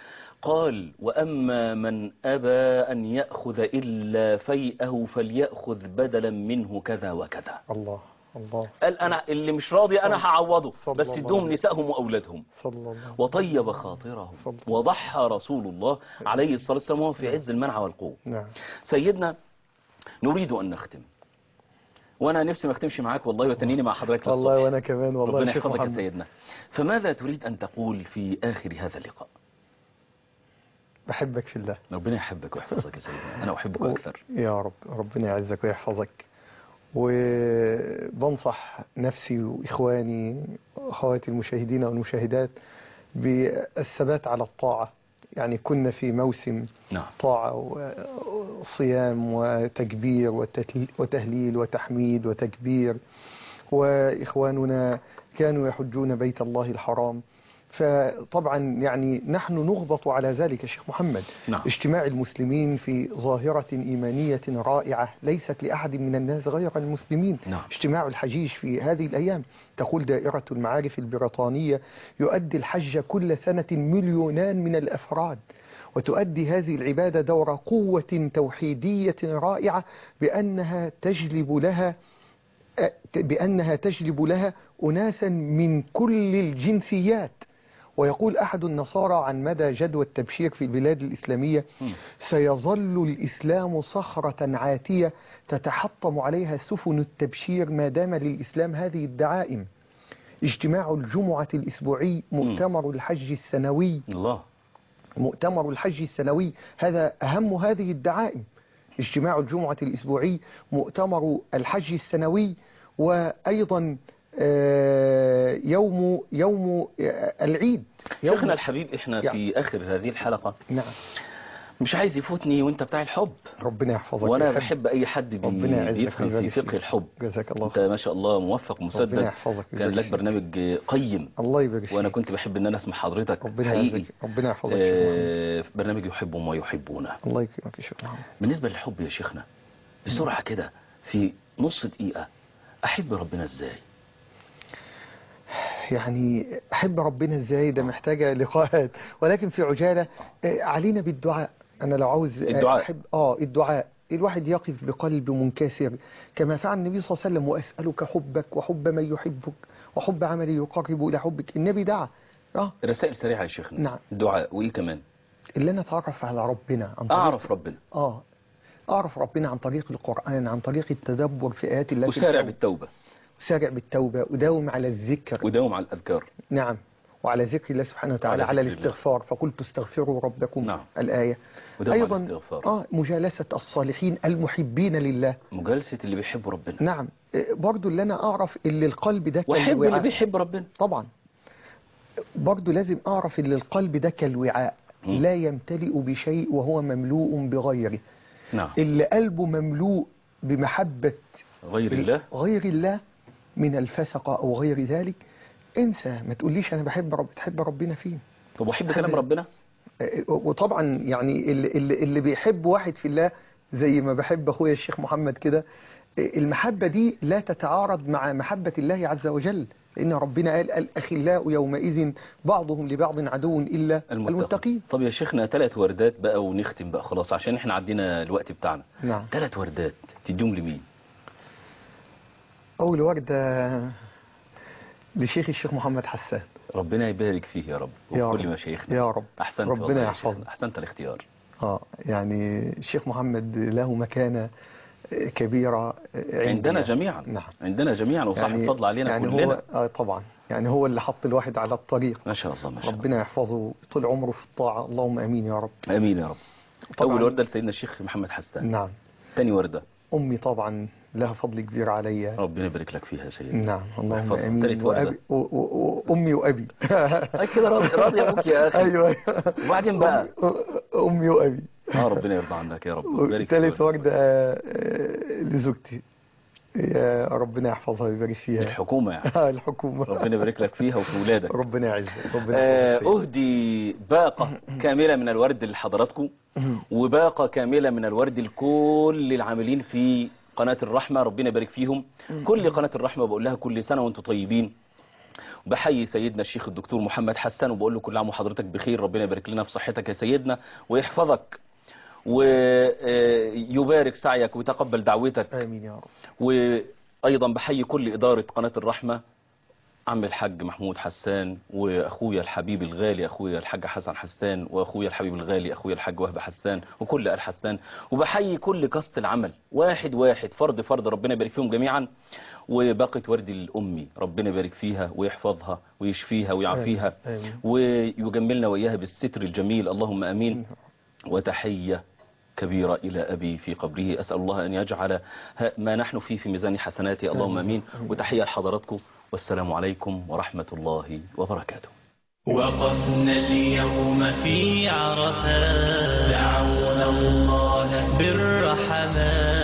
قال وأما من أبى أن يأخذ إلا فيئه فليأخذ بدلا منه كذا وكذا.
الله الله.
قال أنا اللي مش راضي أنا هعوضه،
صلى
بس
الله
يدوم
عليه
نسائهم وأولادهم.
صلى الله عليه
وطيب خاطرهم
صلى الله.
وضحى رسول الله عليه الصلاة والسلام وهو في عز المنع والقوة.
نعم.
سيدنا نريد أن نختم، وأنا نفسي ما أختمش معاك والله وتنيني مع حضرتك للصبح.
والله وأنا كمان والله.
ربنا
شيخ
يحفظك يا
محمد.
سيدنا. فماذا تريد أن تقول في آخر هذا اللقاء؟
بحبك في الله.
ربنا يحبك ويحفظك يا سيدنا، أنا أحبك أكثر.
يا رب ربنا يعزك ويحفظك. وبنصح نفسي وإخواني وأخواتي المشاهدين والمشاهدات بالثبات على الطاعة. يعني كنا في موسم
نعم.
طاعة وصيام وتكبير وتهليل وتحميد وتكبير، وإخواننا كانوا يحجون بيت الله الحرام. فطبعا يعني نحن نغبط على ذلك يا شيخ محمد.
نعم.
اجتماع المسلمين في ظاهرة إيمانية رائعة ليست لأحد من الناس غير المسلمين.
نعم.
اجتماع الحجيج في هذه الأيام، تقول دائرة المعارف البريطانية يؤدي الحج كل سنة 2,000,000 من الأفراد، وتؤدي هذه العبادة دور قوة توحيدية رائعة بأنها تجلب لها أناسا من كل الجنسيات. ويقول أحد النصارى عن مدى جدوى التبشير في البلاد الإسلامية: سيظل الإسلام صخرة عاتية تتحطم عليها سفن التبشير ما دام للإسلام هذه الدعائم. اجتماع الجمعة الأسبوعي، مؤتمر الحج السنوي،
الله.
مؤتمر الحج السنوي هذا أهم هذه الدعائم. اجتماع الجمعة الأسبوعي، مؤتمر الحج السنوي، وأيضا يوم العيد.
شيخنا الحبيب، احنا في آخر هذه الحلقة
نعم.
مش عايز يفوتني وانت بتاع الحب.
ربنا يحفظك.
وانا بحب اي حد بيفهم في فقه الحب.
جزاك الله
انت ما شاء الله موفق ومسدد.
ربنا يحفظك.
كان لك برنامج قيم.
الله يبارك فيك.
وانا كنت بحب ان انا اسمع حضرتك.
ربنا
حقيقي.
ربنا يحفظك.
برنامج يحبهم ويحبونه.
الله يكرمك يا شيخ محمد.
بالنسبة للحب يا شيخنا بسرعة كده في نص دقيقة، احب ربنا ازاي؟
يعني أحب ربنا إزاي ده محتاجة لقاءات، ولكن في عجالة علينا بالدعاء. أنا لو عاوز
الدعاء.
أحب الدعاء، الواحد يقف بقلب منكسر كما فعل النبي صلى الله عليه وسلم: وأسألك حبك وحب من يحبك وحب عمل يقرب إلى حبك. النبي دعا.
رسائل سريعة يا شيخنا.
نعم.
دعاء وإيه كمان؟
اللي أنا أتعرف على ربنا عن طريق
أعرف ربنا.
أعرف ربنا عن طريق القرآن، عن طريق التدبر في آيات الله.
وسارع بالتوبة.
سارع بالتوبة، وداوم على الذكر،
وداوم على الأذكار.
نعم. وعلى ذكر الله سبحانه وتعالى، على الاستغفار. فقلت استغفروا ربكم.
نعم.
الآية. أيضا مجالسة الصالحين المحبين لله،
مجالسة اللي بيحبوا ربنا.
نعم. برضو اللي أنا أعرف اللي القلب ده
وحب اللي بيحب ربنا
طبعا. برضو لازم أعرف اللي القلب ده كالوعاء لا يمتلئ بشيء وهو مملوء بغيره.
نعم.
اللي قلبه مملوء بمحبة
غير الله
من الفسقة أو غير ذلك، انسى. ما تقوليش أنا بتحب ربنا فين.
طب وحب كلام ربنا.
وطبعا يعني اللي بيحب واحد في الله زي ما بحب أخويا الشيخ محمد كده، المحبة دي لا تتعارض مع محبة الله عز وجل، لأن ربنا قال: الأخلاء يومئذ بعضهم لبعض عدو إلا المتقين.
طب يا شيخنا 3 وردات بقى ونختم بقى خلاص عشان احنا عدينا الوقت بتاعنا.
نعم.
3 وردات تديهم لمين؟
أول وردة لشيخ الشيخ محمد حسان.
ربنا يبارك فيه يا رب وكل مشايخنا
يا رب.
أحسنت.
ربنا يحفظه.
أحسنت الاختيار.
يعني الشيخ محمد له مكانة كبيرة
عندنا جميعا.
نعم.
عندنا جميعا وصاحب يعني فضل علينا
يعني
كلنا.
هو طبعا يعني هو اللي حط الواحد على الطريق.
ما شاء الله ما شاء الله.
ربنا يحفظه طول عمره في الطاعة. اللهم امين يا رب.
امين يا رب. اول وردة لسيدنا الشيخ محمد حسان.
نعم.
ثاني وردة
امي طبعا لها فضل كبير عليا.
ربنا يبارك لك فيها يا سيدي.
نعم. اللهم امين. وابي وامي وابي.
كده راضي ابوك يا اخي.
ايوه.
وبعدين بقى
امي وابي.
ربنا يرضى عنك يا رب ويبارك فيك.
ثالث وردة لزوجتي، يا ربنا يحفظها ويبارك فيها.
الحكومة يعني.
الحكومة.
ربنا يبارك لك فيها وفي ولادك.
ربنا يعزك. ربنا
أهدي باقة كاملة من الورد لحضراتكم، وباقة كاملة من الورد لكل العاملين في قناة الرحمة. ربنا يبارك فيهم. كل قناة الرحمة بقول لها كل سنة وانتم طيبين، بحيي سيدنا الشيخ الدكتور محمد حسان وبقول له كل عام وحضرتك بخير، ربنا يبارك لنا في صحتك يا سيدنا ويحفظك ويبارك سعيك ويتقبل دعوتك.
آمين يا رب.
وأيضا بحيي كل إدارة قناة الرحمة، عم الحاج محمود حسان واخويا الحبيب الغالي اخويا الحاج حسن حسان واخويا الحبيب الغالي اخويا الحاج وهب حسان وكل آل حسان، وبحيي كل كاست العمل واحد واحد فرد فرد، ربنا يبارك فيهم جميعا. وباقة وردي الأمي ربنا يبارك فيها ويحفظها ويشفيها ويعافيها ويجملنا وإياها بالستر الجميل، اللهم أمين. وتحية كبيرة إلى أبي في قبره، أسأل الله أن يجعل ما نحن فيه في ميزان حسناته، اللهم أمين. وتحية لحضراتكم، والسلام عليكم ورحمة الله وبركاته.
وقفنا اليوم في عرفات، دعونا الله بالرحمات.